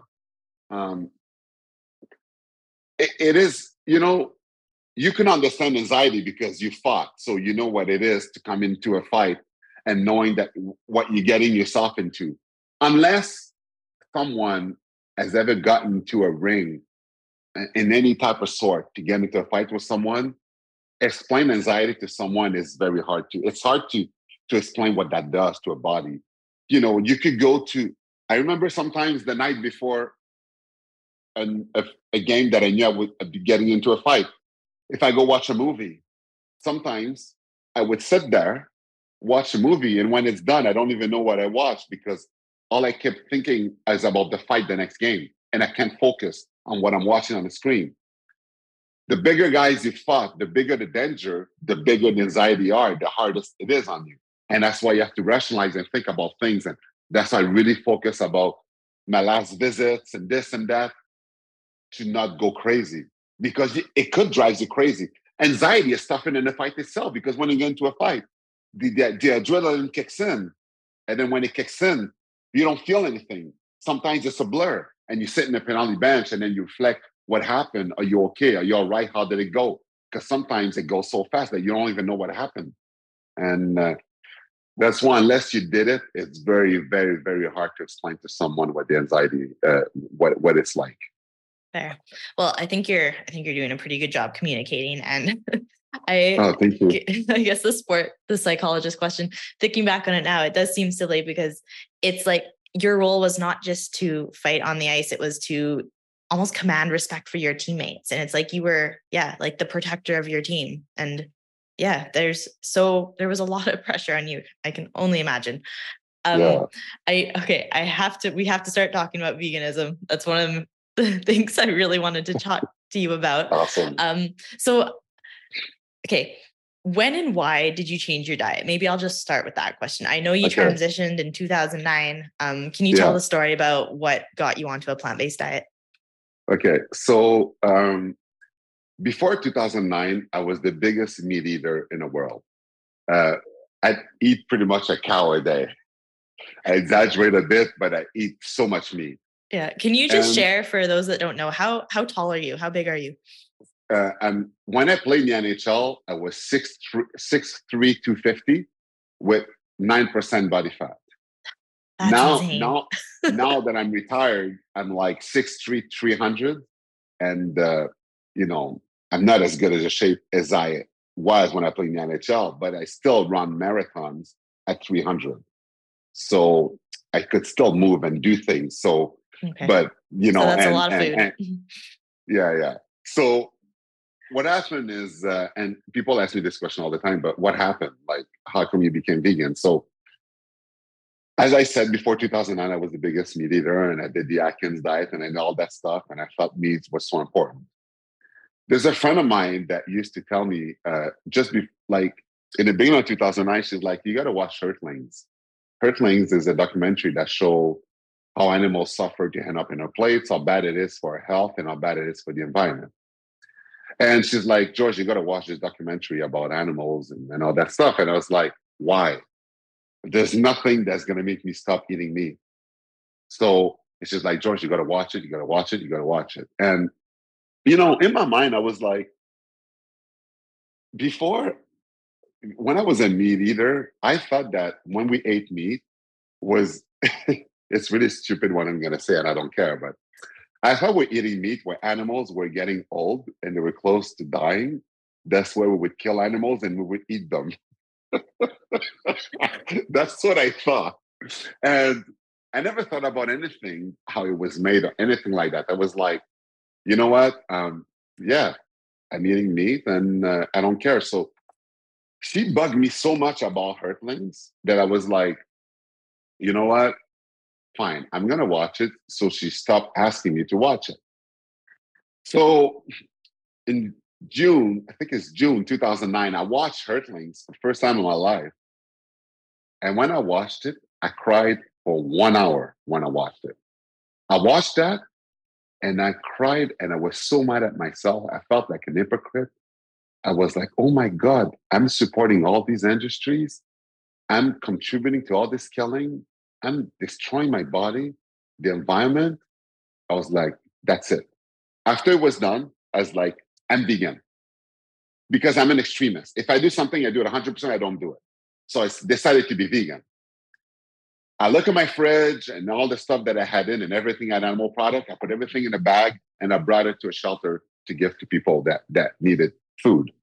it is, you can understand anxiety because you fought. So you know what it is to come into a fight and knowing that what you're getting yourself into. Unless someone has ever gotten into a ring in any type of sort to get into a fight with someone, explain anxiety to someone is very hard to. It's hard to explain what that does to a body. You could go to. I remember sometimes the night before a game that I knew I would be getting into a fight. If I go watch a movie, sometimes I would sit there, watch a movie, and when it's done, I don't even know what I watched, because all I kept thinking is about the fight the next game, and I can't focus on what I'm watching on the screen. The bigger guys you fought, the bigger the danger, the bigger the anxiety are, the hardest it is on you. And that's why you have to rationalize and think about things. And that's why I really focus about my last visits and this and that, to not go crazy, because it could drive you crazy. Anxiety is tougher than the fight itself, because when you get into a fight, the adrenaline kicks in. And then when it kicks in, you don't feel anything. Sometimes it's a blur, and you sit in the penalty bench and then you reflect what happened. Are you okay? Are you all right? How did it go? Because sometimes it goes so fast that you don't even know what happened. And that's why, unless you did it, it's very, very, very hard to explain to someone what the anxiety, what it's like. Fair. Well, I think you're doing a pretty good job communicating, and thank you. I guess the psychologist question, thinking back on it now, it does seem silly, because it's like your role was not just to fight on the ice, it was to almost command respect for your teammates. And it's like you were, like the protector of your team. And there was a lot of pressure on you. I can only imagine. Yeah. We have to start talking about veganism. That's one of the things I really wanted to talk to you about. Awesome. So, okay. When and why did you change your diet? Maybe I'll just start with that question. I know you transitioned in 2009. Can you tell the story about what got you onto a plant-based diet? Okay. So before 2009, I was the biggest meat eater in the world. I'd eat pretty much a cow a day. I exaggerate a bit, but I eat so much meat. Yeah. Can you just share for those that don't know, how tall are you? How big are you? And when I played in the NHL, I was 6'3", 250 with 9% body fat. That's now that I'm retired, I'm like 6'3", 300. And, I'm not as good as a shape as I was when I played in the NHL, but I still run marathons at 300. So I could still move and do things. So, but, so that's a lot of food. Yeah. So what happened is, and people ask me this question all the time, but what happened? Like, how come you became vegan? So, as I said, before 2009, I was the biggest meat eater, and I did the Atkins diet and all that stuff, and I felt meat was so important. There's a friend of mine that used to tell me, like in the beginning of 2009, she's like, you got to watch Earthlings. Earthlings is a documentary that shows how animals suffer to end up in our plates, how bad it is for our health, and how bad it is for the environment. And she's like, George, you got to watch this documentary about animals and all that stuff. And I was like, why? There's nothing that's going to make me stop eating meat. So it's just like, George, you got to watch it. You got to watch it. You got to watch it. And, in my mind, I was like, when I was a meat eater, I thought that when we ate meat was, it's really stupid what I'm going to say, and I don't care, but I thought we're eating meat where animals were getting old and they were close to dying. That's where we would kill animals and we would eat them. That's what I thought. And I never thought about anything, how it was made or anything like that. I was like, you know what? Yeah, I'm eating meat and I don't care. So she bugged me so much about Earthlings that I was like, you know what? Fine, I'm going to watch it. So she stopped asking me to watch it. So in June, I think it's June 2009, I watched Earthlings for the first time in my life. And when I watched it, I cried for 1 hour when I watched it. I watched that and I cried and I was so mad at myself. I felt like an hypocrite. I was like, oh my God, I'm supporting all these industries. I'm contributing to all this killing. I'm destroying my body, the environment. I was like, that's it. After it was done, I was like, I'm vegan. Because I'm an extremist. If I do something, I do it 100%, I don't do it. So I decided to be vegan. I look at my fridge and all the stuff that I had in and everything had animal product. I put everything in a bag and I brought it to a shelter to give to people that needed food.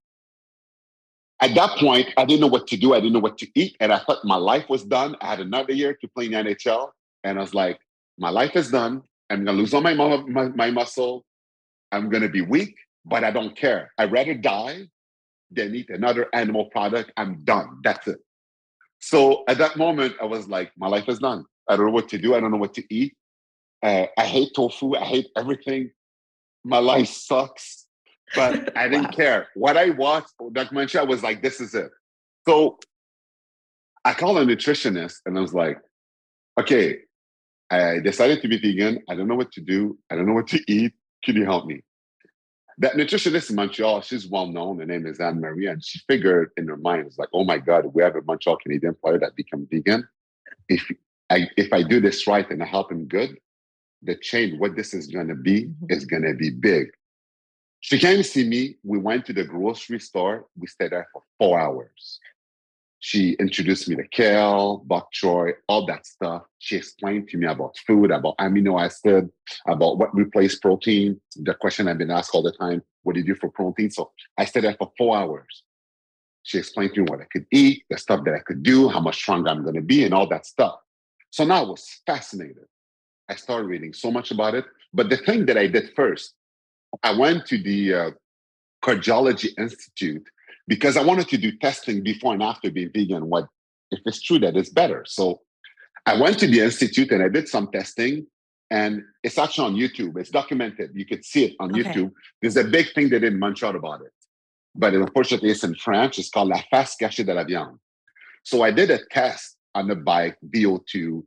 At that point, I didn't know what to do. I didn't know what to eat. And I thought my life was done. I had another year to play in the NHL. And I was like, my life is done. I'm going to lose all my muscle. I'm going to be weak, but I don't care. I'd rather die than eat another animal product. I'm done. That's it. So at that moment, I was like, my life is done. I don't know what to do. I don't know what to eat. I hate tofu. I hate everything. My life sucks. But I didn't care. What I watched, documentary, I was like, this is it. So I called a nutritionist and I was like, okay, I decided to be vegan. I don't know what to do. I don't know what to eat. Can you help me? That nutritionist in Montreal, she's well known. Her name is Anne Marie. And she figured in her mind, it's like, oh my God, we have a Montreal Canadian player that become vegan. If I do this right and I help him good, the change, what this is going to be, is going to be big. She came to see me. We went to the grocery store. We stayed there for 4 hours. She introduced me to kale, bok choy, all that stuff. She explained to me about food, about amino acid, about what replaces protein. The question I've been asked all the time, what do you do for protein? So I stayed there for 4 hours. She explained to me what I could eat, the stuff that I could do, how much stronger I'm going to be, and all that stuff. So now I was fascinated. I started reading so much about it. But the thing that I did first, I went to the Cardiology Institute because I wanted to do testing before and after being vegan. What if it's true that it's better? So I went to the institute and I did some testing, and it's actually on YouTube. It's documented. You could see it on YouTube. There's a big thing they did in Montreal about it, but unfortunately, it's in French. It's called la face cachée de la viande. So I did a test on the bike, VO2.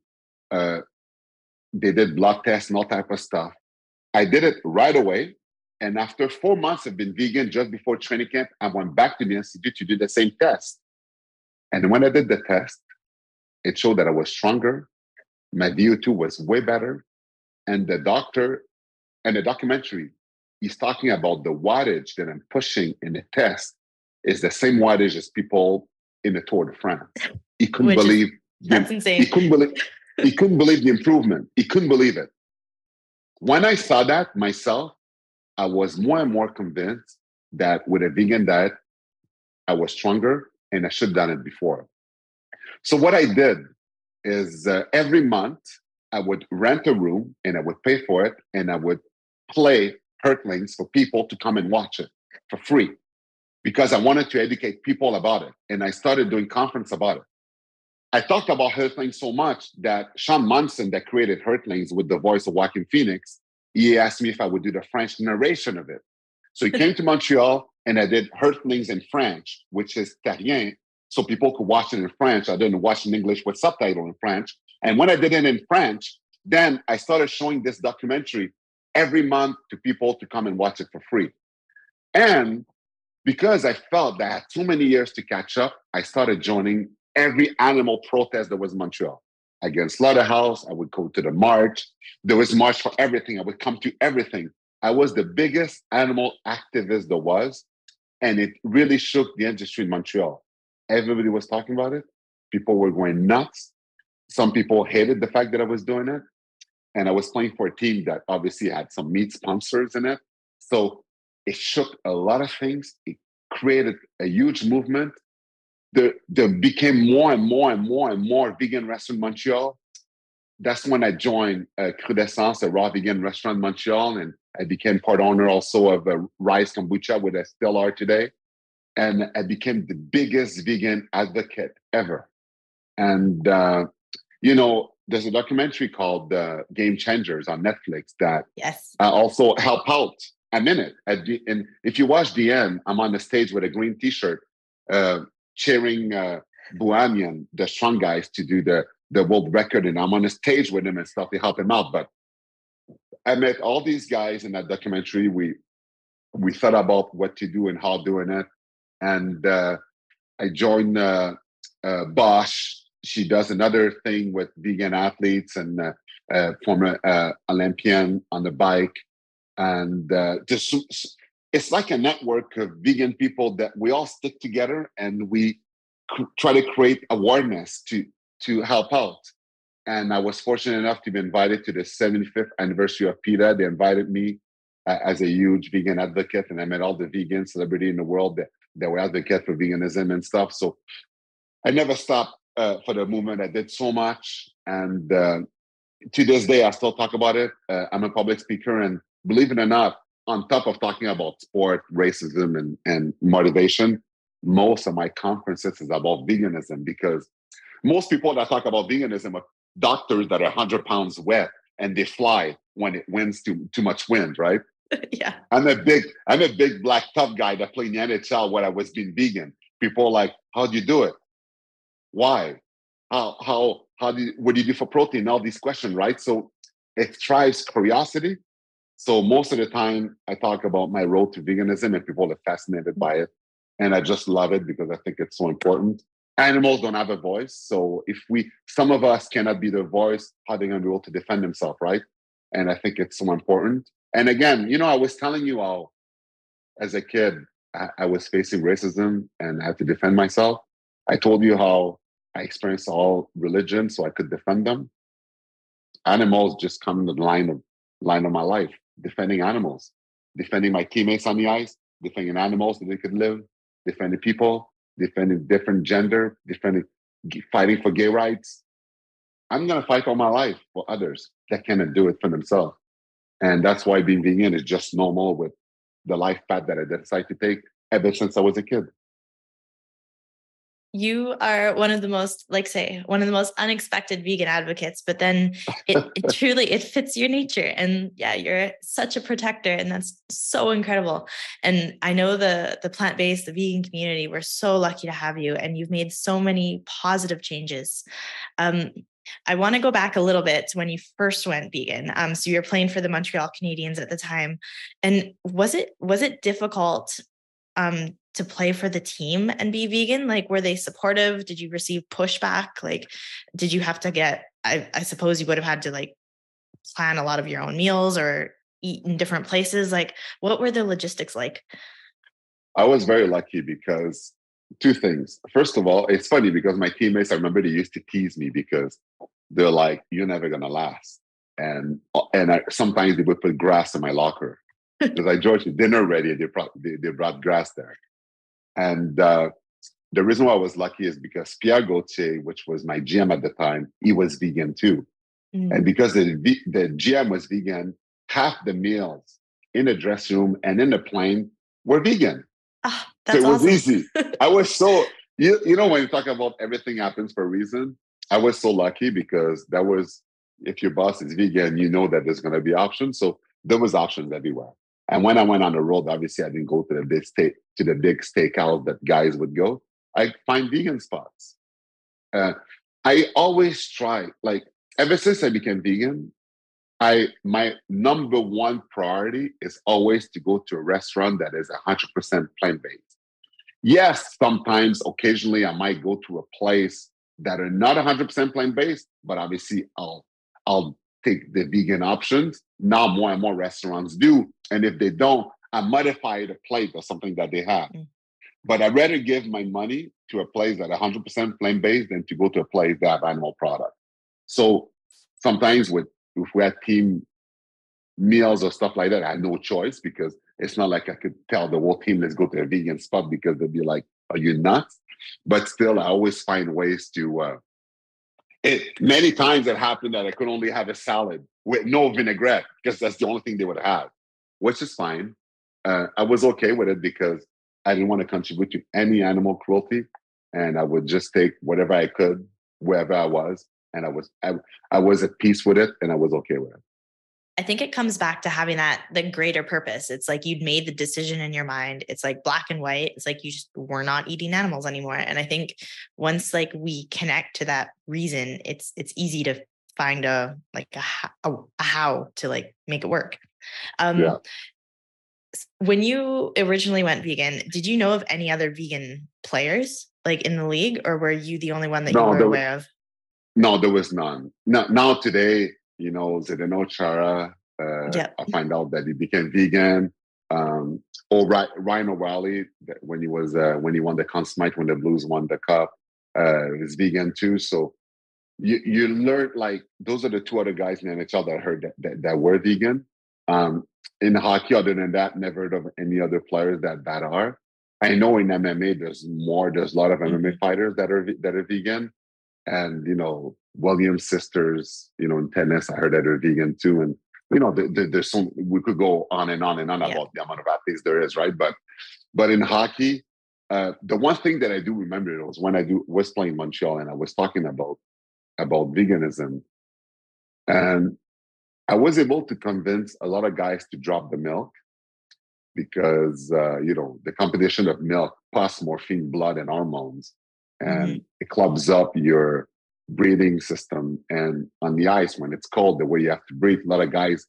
They did blood tests and all type of stuff. I did it right away. And after 4 months of being vegan, just before training camp, I went back to the institute to do the same test. And when I did the test, it showed that I was stronger. My VO2 was way better. And the doctor and the documentary, he's talking about the wattage that I'm pushing in the test is the same wattage as people in the Tour de France. He couldn't believe that's insane. He couldn't believe the improvement. He couldn't believe it. When I saw that myself, I was more and more convinced that with a vegan diet, I was stronger and I should have done it before. So what I did is every month I would rent a room and I would pay for it, and I would play Hurtlings for people to come and watch it for free because I wanted to educate people about it. And I started doing conference about it. I talked about Hurtlings so much that Sean Munson, that created Hurtlings with the voice of Joaquin Phoenix, he asked me if I would do the French narration of it. So he came to Montreal and I did Hurtlings in French, which is terrien. So people could watch it in French. I didn't watch in English with subtitle in French. And when I did it in French, then I started showing this documentary every month to people to come and watch it for free. And because I felt that I had so many years to catch up, I started joining every animal protest that was in Montreal. Against slaughterhouse, I would go to the march. There was march for everything. I would come to everything. I was the biggest animal activist there was, and it really shook the industry in Montreal. Everybody was talking about it. People were going nuts. Some people hated the fact that I was doing it. And I was playing for a team that obviously had some meat sponsors in it. So it shook a lot of things. It created a huge movement. There became more and more and more and more vegan restaurant in Montreal. That's when I joined Crudescence, a raw vegan restaurant in Montreal, and I became part owner also of Rise Kombucha, where I still are today. And I became the biggest vegan advocate ever. And, there's a documentary called Game Changers on Netflix that I also help out. I'm in it. And if you watch the end, I'm on the stage with a green T-shirt, cheering Buamian, the strong guys, to do the world record. And I'm on the stage with him and stuff to help him out. But I met all these guys in that documentary. We thought about what to do and how doing it. And I joined Bosch. She does another thing with vegan athletes and former Olympian on the bike. And it's like a network of vegan people that we all stick together and we try to create awareness to help out. And I was fortunate enough to be invited to the 75th anniversary of PETA. They invited me as a huge vegan advocate, and I met all the vegan celebrities in the world that were advocates for veganism and stuff. So I never stopped for the movement. I did so much. And to this day, I still talk about it. I'm a public speaker, and believe it or not, on top of talking about sport, racism, and motivation, most of my conferences is about veganism, because most people that talk about veganism are doctors that are 100 pounds wet and they fly when it winds too much wind, right? Yeah. I'm a big black tough guy that played in the NHL when I was being vegan. People are like, how do you do it? Why? What do you do for protein? All these questions, right? So it drives curiosity. So most of the time I talk about my road to veganism and people are fascinated by it. And I just love it because I think it's so important. Animals don't have a voice. So if some of us cannot be their voice, how are they going to be able to defend themselves, right? And I think it's so important. And again, I was telling you how, as a kid, I was facing racism and I had to defend myself. I told you how I experienced all religions so I could defend them. Animals just come in the line of my life, defending animals, defending my teammates on the ice, defending animals that they could live, defending people, defending different gender, fighting for gay rights. I'm going to fight all my life for others that cannot do it for themselves. And that's why being vegan is just normal with the life path that I decided to take ever since I was a kid. You are one of the most, one of the most unexpected vegan advocates, but then it truly, it fits your nature. And yeah, you're such a protector, and that's so incredible. And I know the plant-based, the vegan community, we're so lucky to have you, and you've made so many positive changes. Um, I want to go back a little bit to when you first went vegan. So you're playing for the Montreal Canadiens at the time. And was it difficult to play for the team and be vegan? Like, were they supportive? Did you receive pushback? Like, did you have to I suppose you would have had to like plan a lot of your own meals or eat in different places. Like, what were the logistics like? I was very lucky because two things. First of all, it's funny because my teammates, I remember they used to tease me because they're like, "You're never gonna last," and sometimes they would put grass in my locker because I George dinner ready. They brought grass there, and the reason why I was lucky is because Pierre Gauthier, which was my GM at the time, he was vegan too, and because the GM was vegan, half the meals in the dressing room and in the plane were vegan. Oh, So that's it was awesome. easy. I was so, you know, when you talk about everything happens for a reason, I was so lucky because that was, if your boss is vegan, you know that there's going to be options. So there was options everywhere. And when I went on the road, obviously I didn't go to the big steakhouse that guys would go. I find vegan spots. Uh, I always try, like, ever since I became vegan, my number one priority is always to go to a restaurant that is 100% plant based. Yes, sometimes, occasionally, I might go to a place that are not 100% plant based, but obviously, I'll take the vegan options. Now, more and more restaurants do, and if they don't, I modify the plate or something that they have. But I'd rather give my money to a place that 100% plant based than to go to a place that have animal product. So sometimes if we had team meals or stuff like that, I had no choice because it's not like I could tell the whole team, let's go to a vegan spot because they'd be like, are you nuts? But still, I always find ways to, many times it happened that I could only have a salad with no vinaigrette because that's the only thing they would have, which is fine. I was okay with it because I didn't want to contribute to any animal cruelty. And I would just take whatever I could, wherever I was. And I was at peace with it and I was okay with it. I think it comes back to having the greater purpose. It's like you'd made the decision in your mind. It's like black and white. It's like you just were not eating animals anymore. And I think once like we connect to that reason, it's easy to find a how to like make it work. Yeah. When you originally went vegan, did you know of any other vegan players like in the league, or were you the only one that you were aware of? No, there was none. Now today, you know, Zdeno Chara, I find out that he became vegan. Or Ryan O'Reilly, when he won the Conn Smythe, when the Blues won the cup, is vegan too. So you learn, like, those are the two other guys in the NHL that I heard that were vegan. In hockey, other than that, never heard of any other players that are. I know in MMA there's a lot of MMA fighters that are vegan. And, you know, Williams sisters, you know, in tennis, I heard that they're vegan too. And, you know, there's some, we could go on and on and on about the amount of athletes there is, right? But in hockey, the one thing that I do remember was when was playing Montreal and I was talking about veganism. And I was able to convince a lot of guys to drop the milk because, you know, the competition of milk plus morphine, blood, and hormones. And it clubs up your breathing system. And on the ice, when it's cold, the way you have to breathe, a lot of guys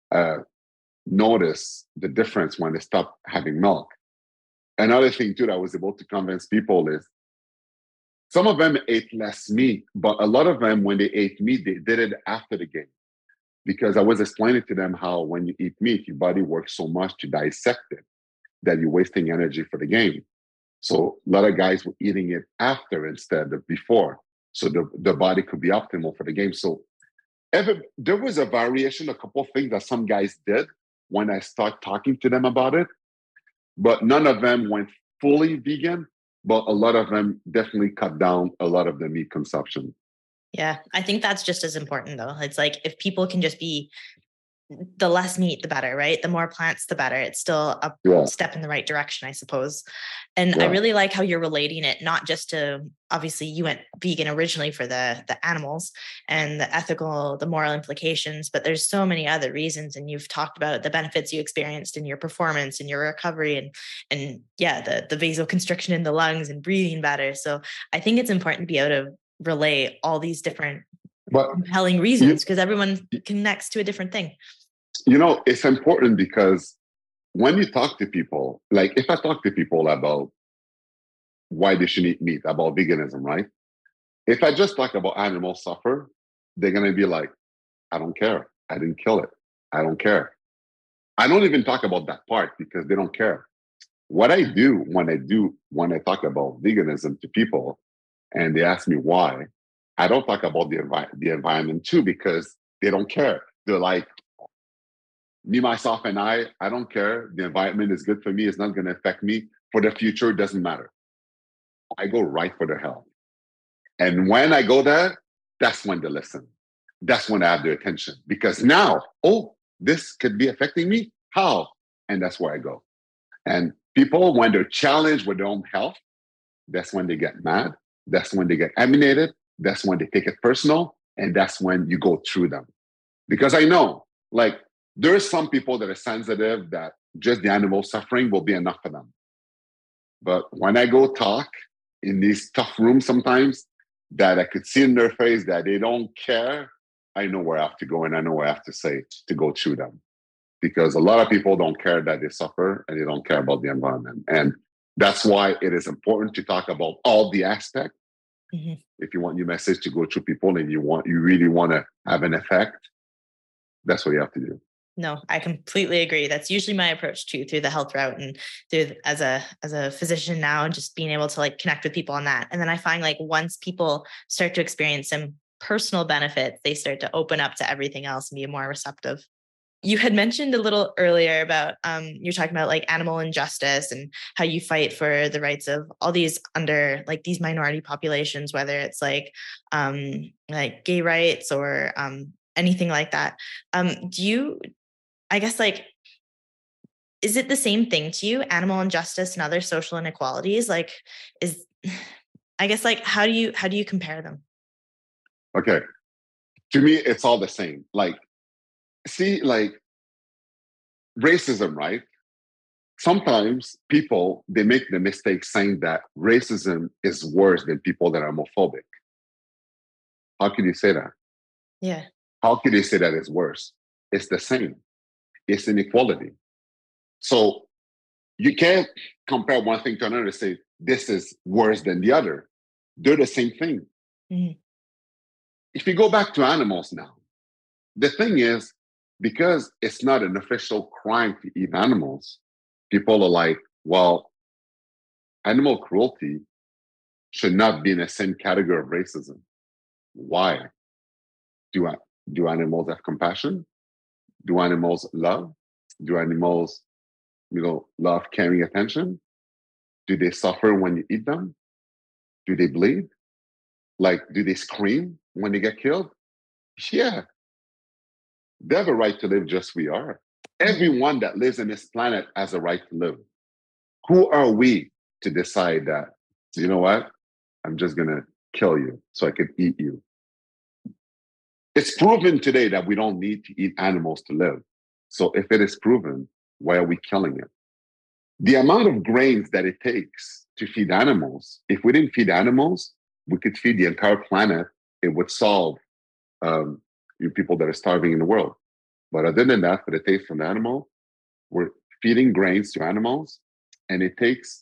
notice the difference when they stop having milk. Another thing, too, that I was able to convince people is some of them ate less meat, but a lot of them, when they ate meat, they did it after the game. Because I was explaining to them how when you eat meat, your body works so much to dissect it that you're wasting energy for the game. So a lot of guys were eating it after instead of before. So the body could be optimal for the game. So there was a variation, a couple of things that some guys did when I start talking to them about it, but none of them went fully vegan, but a lot of them definitely cut down a lot of the meat consumption. Yeah, I think that's just as important though. It's like if people can just be the less meat, the better, right? The more plants, the better. It's still a Yeah. step in the right direction, I suppose. And I Yeah. really like how you're relating it, not just to, obviously you went vegan originally for the animals and the ethical, the moral implications, but there's so many other reasons. And you've talked about the benefits you experienced in your performance and your recovery and yeah, the vasoconstriction in the lungs and breathing better. So I think it's important to be able to relay all these different But compelling reasons because everyone connects to a different thing. It's important because when you talk to people, like if I talk to people about why they should eat meat, about veganism, right? If I just talk about animals suffer, they're going to be like, I don't care. I didn't kill it. I don't care. I don't even talk about that part because they don't care. What I do when I talk about veganism to people and they ask me why, I don't talk about the environment too because they don't care. They're like, me, myself, and I don't care. The environment is good for me. It's not going to affect me. For the future, it doesn't matter. I go right for the health. And when I go there, that's when they listen. That's when I have their attention. Because now, oh, this could be affecting me. How? And that's where I go. And people, when they're challenged with their own health, that's when they get mad. That's when they get emanated. That's when they take it personal. And that's when you go through them. Because I know, like, there's some people that are sensitive that just the animal suffering will be enough for them. But when I go talk in these tough rooms sometimes, that I could see in their face that they don't care, I know where I have to go and I know what I have to say to go through them. Because a lot of people don't care that they suffer and they don't care about the environment. And that's why it is important to talk about all the aspects. Mm-hmm. If you want your message to go through people and you really want to have an effect, that's what you have to do. No, I completely agree. That's usually my approach too, through the health route and through as a physician now, and just being able to like connect with people on that. And then I find like once people start to experience some personal benefits, they start to open up to everything else and be more receptive. You had mentioned a little earlier about you're talking about like animal injustice and how you fight for the rights of all these under like these minority populations, whether it's like gay rights or anything like that. Do you, I guess, like, is it the same thing to you, animal injustice and other social inequalities? Like, I guess, like, how do you compare them? Okay. To me, it's all the same. Like, see, like, racism, right? Sometimes people, they make the mistake saying that racism is worse than people that are homophobic. How can you say that? Yeah. How can you say that it's worse? It's the same. It's inequality. So you can't compare one thing to another and say, this is worse than the other. They're the same thing. Mm-hmm. If you go back to animals now, the thing is, because it's not an official crime to eat animals, people are like, well, animal cruelty should not be in the same category of racism. Why? Do animals have compassion? Do animals love? Do animals, love caring attention? Do they suffer when you eat them? Do they bleed? Like, do they scream when they get killed? Yeah. They have a right to live just as we are. Everyone that lives on this planet has a right to live. Who are we to decide that, you know what? I'm just going to kill you so I could eat you. It's proven today that we don't need to eat animals to live. So if it is proven, why are we killing it? The amount of grains that it takes to feed animals, if we didn't feed animals, we could feed the entire planet. It would solve people that are starving in the world. But other than that, for the taste of the animal, we're feeding grains to animals. And it takes,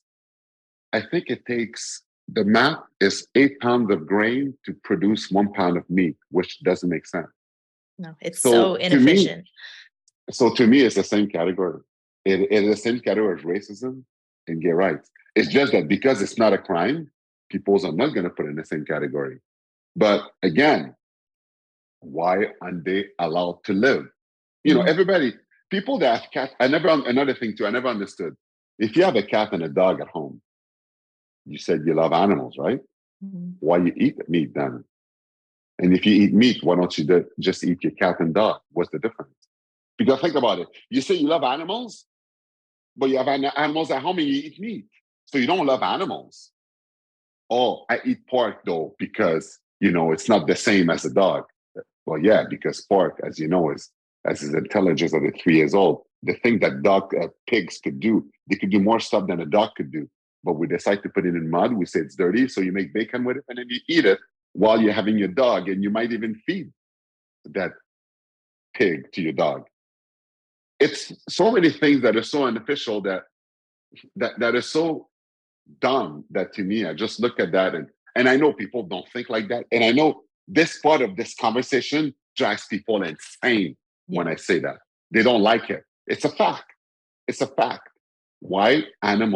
the math is 8 pounds of grain to produce 1 pound of meat, which doesn't make sense. No, it's so inefficient. To me, it's the same category. It is the same category as racism and gay rights. It's just that because it's not a crime, people are not going to put it in the same category. But again, why aren't they allowed to live? Everybody, people that have cats, another thing too, I never understood. If you have a cat and a dog at home, you said you love animals, right? Mm-hmm. Why you eat meat then? And if you eat meat, why don't you just eat your cat and dog? What's the difference? Because think about it. You say you love animals, but you have animals at home and you eat meat. So you don't love animals. Oh, I eat pork though, because, it's not the same as a dog. Well, yeah, because pork, as you know, is as his intelligence at 3 years old. The thing that pigs could do, they could do more stuff than a dog could do. But we decide to put it in mud. We say it's dirty, so you make bacon with it, and then you eat it while you're having your dog, and you might even feed that pig to your dog. It's so many things that are so unofficial that are so dumb that, to me, I just look at that, and I know people don't think like that, and I know this part of this conversation drives people insane when I say that. They don't like it. It's a fact. It's a fact. Why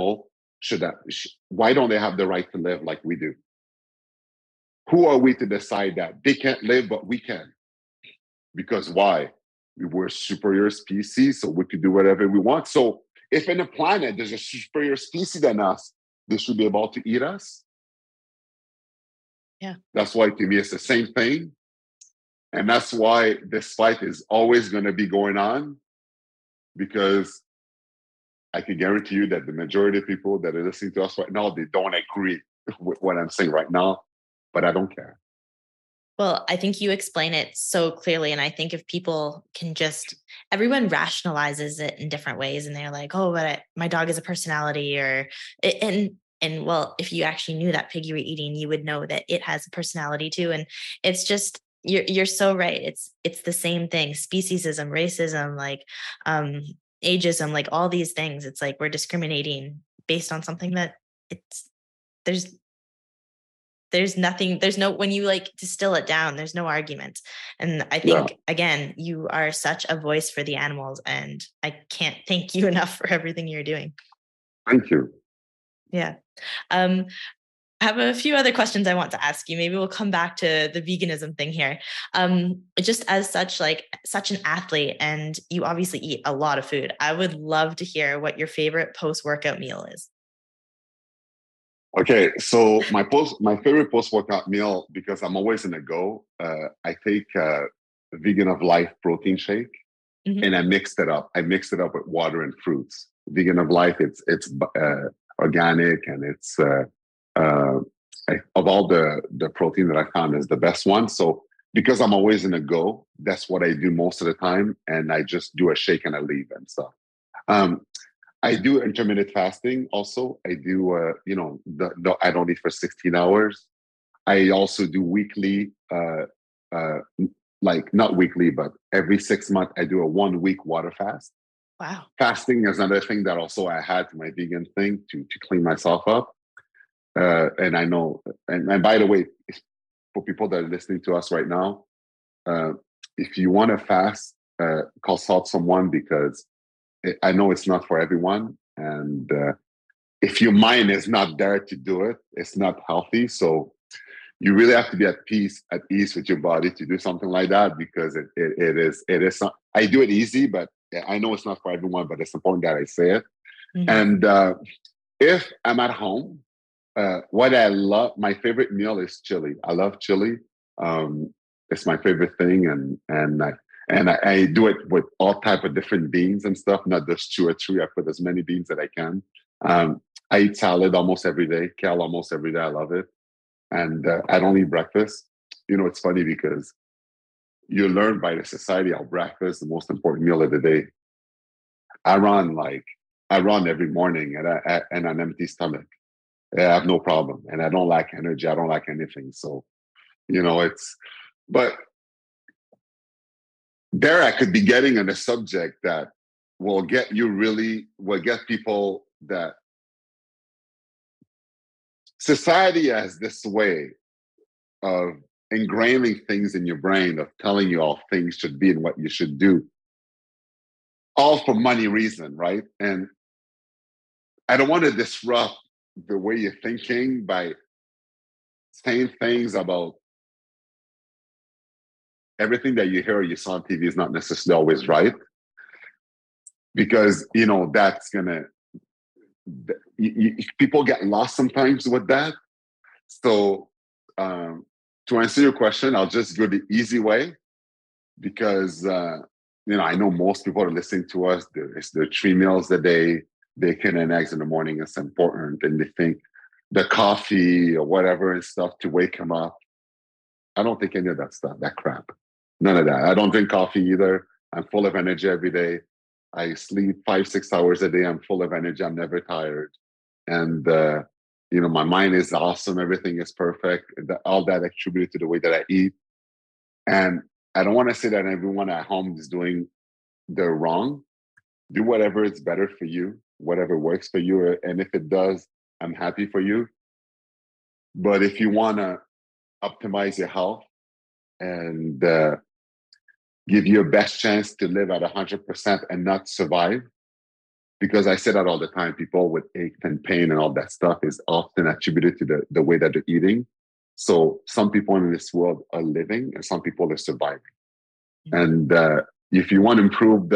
why don't they have the right to live like we do? Who are we to decide that they can't live, but we can? Because why? We're a superior species, so we could do whatever we want. So if in a planet there's a superior species than us, they should be able to eat us. Yeah. That's why, to me, it's the same thing. And that's why this fight is always going to be going on, because I can guarantee you that the majority of people that are listening to us right now, they don't agree with what I'm saying right now, but I don't care. Well, I think you explain it so clearly. And I think if people can everyone rationalizes it in different ways, and they're like, oh, but my dog is a personality, and well, if you actually knew that pig you were eating, you would know that it has a personality too. And it's just, you're so right. It's the same thing. Speciesism, racism, like ageism, like all these things. It's like we're discriminating based on something that there's nothing, when you like distill it down, there's no argument. And I think, again, you are such a voice for the animals, and I can't thank you enough for everything you're doing. Thank you. Yeah. I have a few other questions I want to ask you. Maybe we'll come back to the veganism thing here. Just as such an athlete, and you obviously eat a lot of food, I would love to hear what your favorite post-workout meal is. Okay, so my favorite post-workout meal, because I'm always in a go, I take Vegan of Life protein shake, and I mixed it up. I mixed it up with water and fruits. Vegan of Life, it's organic, and it's of all the protein that I found is the best one. So because I'm always in a go, that's what I do most of the time, and I just do a shake and I leave and stuff. I do intermittent fasting also. I do, I don't eat for 16 hours. I also do weekly, like not weekly, but every 6 months, I do a 1 week water fast. Wow. Fasting is another thing that also I had to my vegan thing to clean myself up. And I know, and by the way, for people that are listening to us right now, if you want to fast, consult someone, because I know it's not for everyone. And if your mind is not there to do it, it's not healthy. So you really have to be at ease with your body to do something like that, because it is. I do it easy, but I know it's not for everyone, but it's important that I say it. And if I'm at home, what I love, my favorite meal is chili. I love chili. It's my favorite thing. And I do it with all type of different beans and stuff, not just 2 or 3. I put as many beans that I can. I eat salad almost every day, kale almost every day. I love it. And I don't eat breakfast. It's funny because you learn by the society how breakfast is the most important meal of the day. I run every morning and an empty stomach. I have no problem. And I don't lack energy. I don't lack anything. So, but there I could be getting on a subject that will get people that society has this way of ingraining things in your brain, of telling you all things should be and what you should do, all for money reason, right? And I don't want to disrupt the way you're thinking by saying things about everything that you hear or you saw on TV is not necessarily always right, because that's gonna people get lost sometimes with that. So to answer your question, I'll just go the easy way, because I know most people are listening to us. It's their 3 meals a day, bacon and eggs in the morning is important. And they think the coffee or whatever and stuff to wake them up. I don't think any of that stuff, that crap. None of that. I don't drink coffee either. I'm full of energy every day. I sleep 5, 6 hours a day. I'm full of energy. I'm never tired. And, my mind is awesome. Everything is perfect. All that attributed to the way that I eat. And I don't want to say that everyone at home is doing the wrong. Do whatever is better for you, whatever works for you. And if it does, I'm happy for you. But if you want to optimize your health and give you a best chance to live at 100% and not survive, because I say that all the time, people with ache and pain and all that stuff is often attributed to the way that they're eating. So some people in this world are living and some people are surviving. And if you want to improve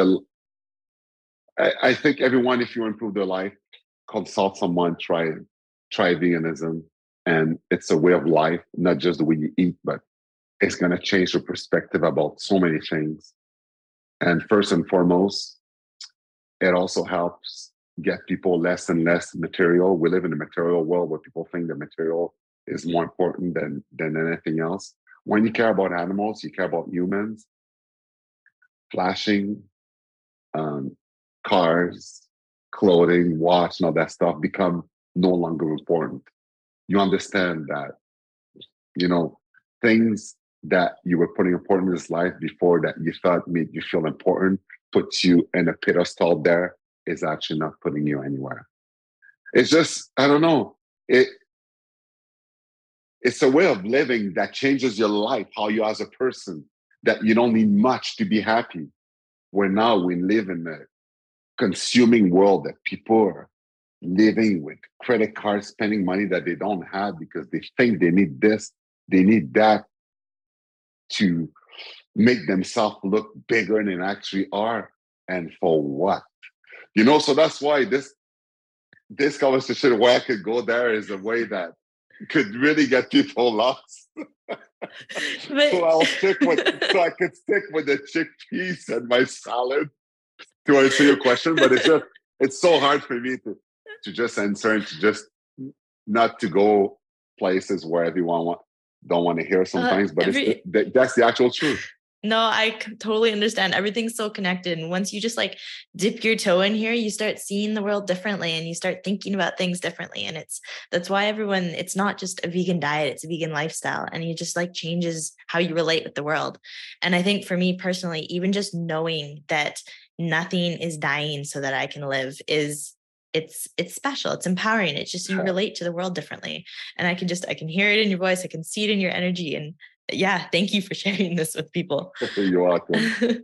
I think everyone, if you want to improve their life, consult someone, try veganism. And it's a way of life, not just the way you eat, but it's going to change your perspective about so many things. And first and foremost, it also helps get people less and less material. We live in a material world where people think the material is more important than anything else. When you care about animals, you care about humans. Flashing, cars, clothing, watch, and all that stuff become no longer important. You understand that, things that you were putting important in this life before that you thought made you feel important, puts you in a pedestal there, is actually not putting you anywhere. It's just, I don't know. It's a way of living that changes your life, how you as a person, that you don't need much to be happy. Where now we live in a consuming world that people are living with credit cards, spending money that they don't have because they think they need this, they need that to make themselves look bigger than they actually are. And for what? So that's why this conversation, where I could go there, is a way that could really get people lost. So I could stick with the chickpeas and my salad to answer your question. But it's so hard for me to just answer and to just not to go places where everyone don't want to hear sometimes. But that's the actual truth. No, I totally understand. Everything's so connected. And once you just dip your toe in here, you start seeing the world differently and you start thinking about things differently. And that's why it's not just a vegan diet, it's a vegan lifestyle. And it just changes how you relate with the world. And I think for me personally, even just knowing that nothing is dying so that I can live it's special. It's empowering. It's just, you relate to the world differently. And I can hear it in your voice. I can see it in your energy. And yeah, thank you for sharing this with people. You're welcome.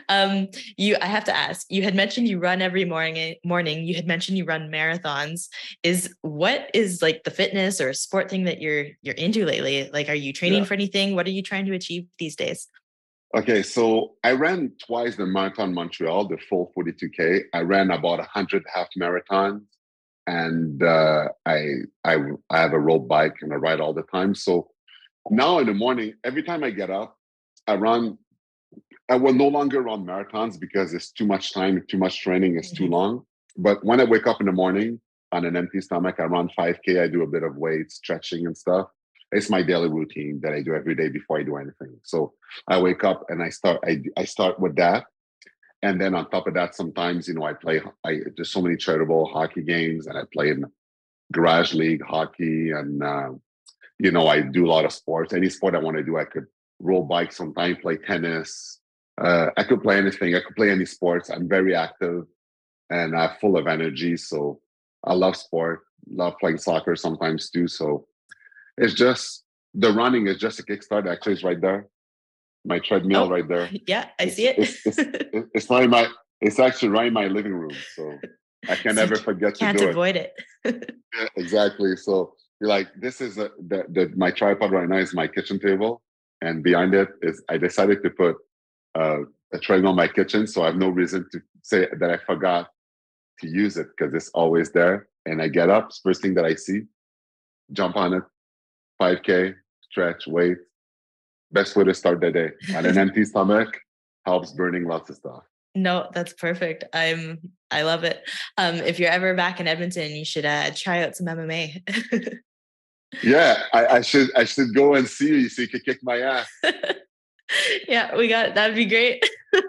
I have to ask, you had mentioned you run every morning. You had mentioned you run marathons. What is the fitness or sport thing that you're into lately? Are you training for anything? What are you trying to achieve these days? Okay, so I ran twice the Marathon Montreal, the full 42K. I ran about 100 half marathons, and I have a road bike and I ride all the time. So now in the morning, every time I get up, I run. I will no longer run marathons because it's too much time, too much training, it's too long. But when I wake up in the morning on an empty stomach, I run 5K. I do a bit of weight, stretching and stuff. It's my daily routine that I do every day before I do anything. So I wake up and I start with that. And then on top of that, sometimes, there's so many charitable hockey games, and I play in garage league hockey, and I do a lot of sports. Any sport I want to do, I could roll bike sometimes, play tennis. I could play anything. I could play any sports. I'm very active and I'm full of energy. So I love sport, love playing soccer sometimes too. So it's just, the running is just a kickstart. Actually, it's right there. My treadmill right there. Yeah, I see it. It's actually right in my living room. So I can never forget to do it. Can't avoid it. Yeah, exactly. So this is my tripod right now is my kitchen table, and behind it is, I decided to put a treadmill in my kitchen, so I have no reason to say that I forgot to use it because it's always there. And I get up, first thing that I see, jump on it, 5K, stretch, weight. Best way to start the day. On an empty stomach, helps burning lots of stuff. No, that's perfect. I love it. If you're ever back in Edmonton, you should try out some MMA. Yeah, I should go and see you so you could kick my ass. Yeah, that'd be great.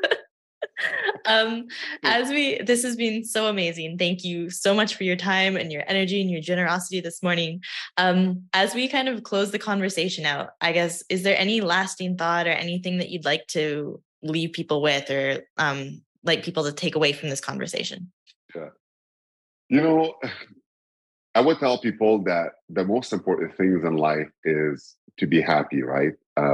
This has been so amazing. Thank you so much for your time and your energy and your generosity this morning. As we kind of close the conversation out, I guess, is there any lasting thought or anything that you'd like to leave people with, or like people to take away from this conversation? Yeah. I would tell people that the most important things in life is to be happy, right?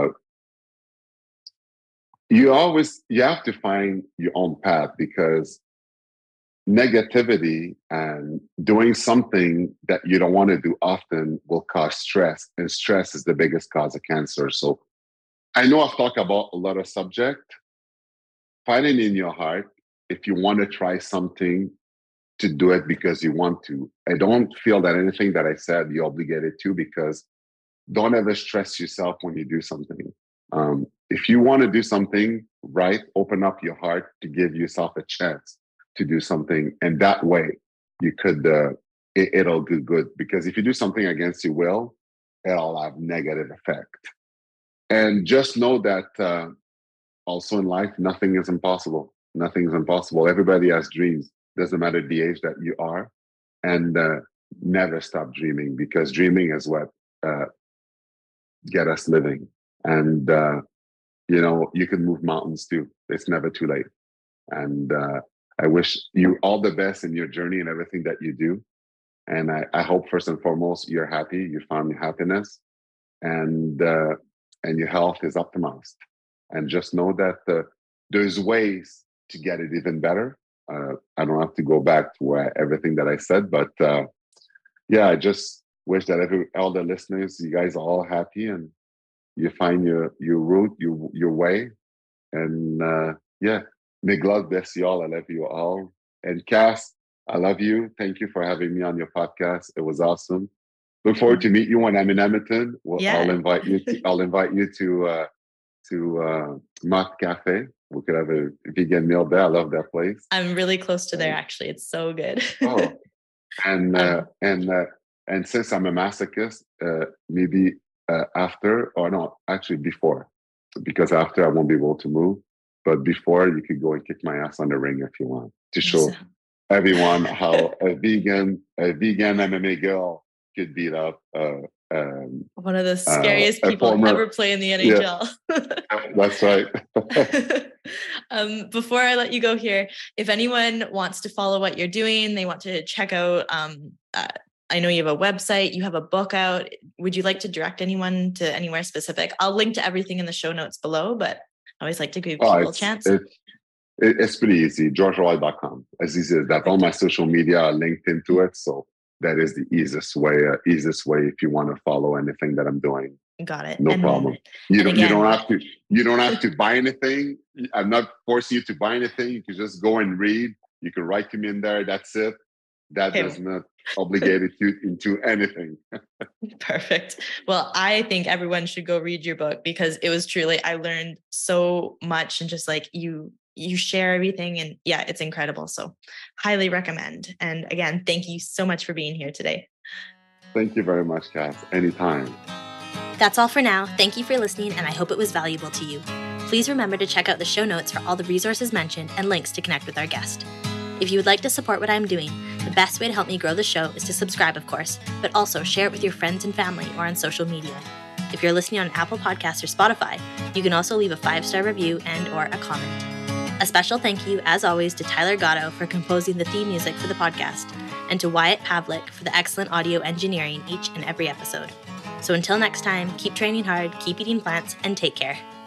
You have to find your own path, because negativity and doing something that you don't want to do often will cause stress, and stress is the biggest cause of cancer. So I know I've talked about a lot of subject. Find it in your heart. If you want to try something, to do it because you want to. I don't feel that anything that I said you're obligated to, because don't ever stress yourself when you do something. If you want to do something, right, open up your heart to give yourself a chance to do something. And that way you could, it'll do good. Because if you do something against your will, it'll have negative effect. And just know that also in life, nothing is impossible. Nothing is impossible. Everybody has dreams. Doesn't matter the age that you are. And never stop dreaming, because dreaming is what get us living. And, you can move mountains too. It's never too late. And I wish you all the best in your journey and everything that you do. And I hope first and foremost, you're happy, you found your happiness, and your health is optimized. And just know that there's ways to get it even better. I don't have to go back to everything that I said, but I just wish that all the listeners, you guys are all happy and you find your route, your way. And may God bless you all. I love you all. And Cass, I love you. Thank you for having me on your podcast. It was awesome. Look forward to meet you when I'm in Edmonton. I'll invite you. I'll invite you to Mott Cafe. We could have a vegan meal there. I love that place. I'm really close to there, actually. It's so good. And since I'm a masochist, maybe after, or no, actually before, because after I won't be able to move. But before, you could go and kick my ass on the ring if you want, to show everyone how a vegan MMA girl could beat up one of the scariest people ever play in the NHL. Yeah, that's right. Before I let you go here, if anyone wants to follow what you're doing, they want to check out, I know you have a website, you have a book out. Would you like to direct anyone to anywhere specific? I'll link to everything in the show notes below, but I always like to give people a chance. It's pretty easy. GeorgeRoy.com. As easy as that. All my social media are linked into it. So that is the easiest way if you want to follow anything that I'm doing. Got it. No problem. You don't have to buy anything. I'm not forcing you to buy anything. You can just go and read. You can write to me in there. That's it. That does not obligate you into anything. Perfect. Well, I think everyone should go read your book, because it was truly, I learned so much, and just like you share everything, and it's incredible. So highly recommend. And again, thank you so much for being here today. Thank you very much, Cass. Anytime. That's all for now. Thank you for listening, and I hope it was valuable to you. Please remember to check out the show notes for all the resources mentioned and links to connect with our guest. If you would like to support what I'm doing, the best way to help me grow the show is to subscribe, of course, but also share it with your friends and family or on social media. If you're listening on Apple Podcasts or Spotify, you can also leave a 5-star review and or a comment. A special thank you, as always, to Tyler Gatto for composing the theme music for the podcast, and to Wyatt Pavlik for the excellent audio engineering each and every episode. So until next time, keep training hard, keep eating plants, and take care.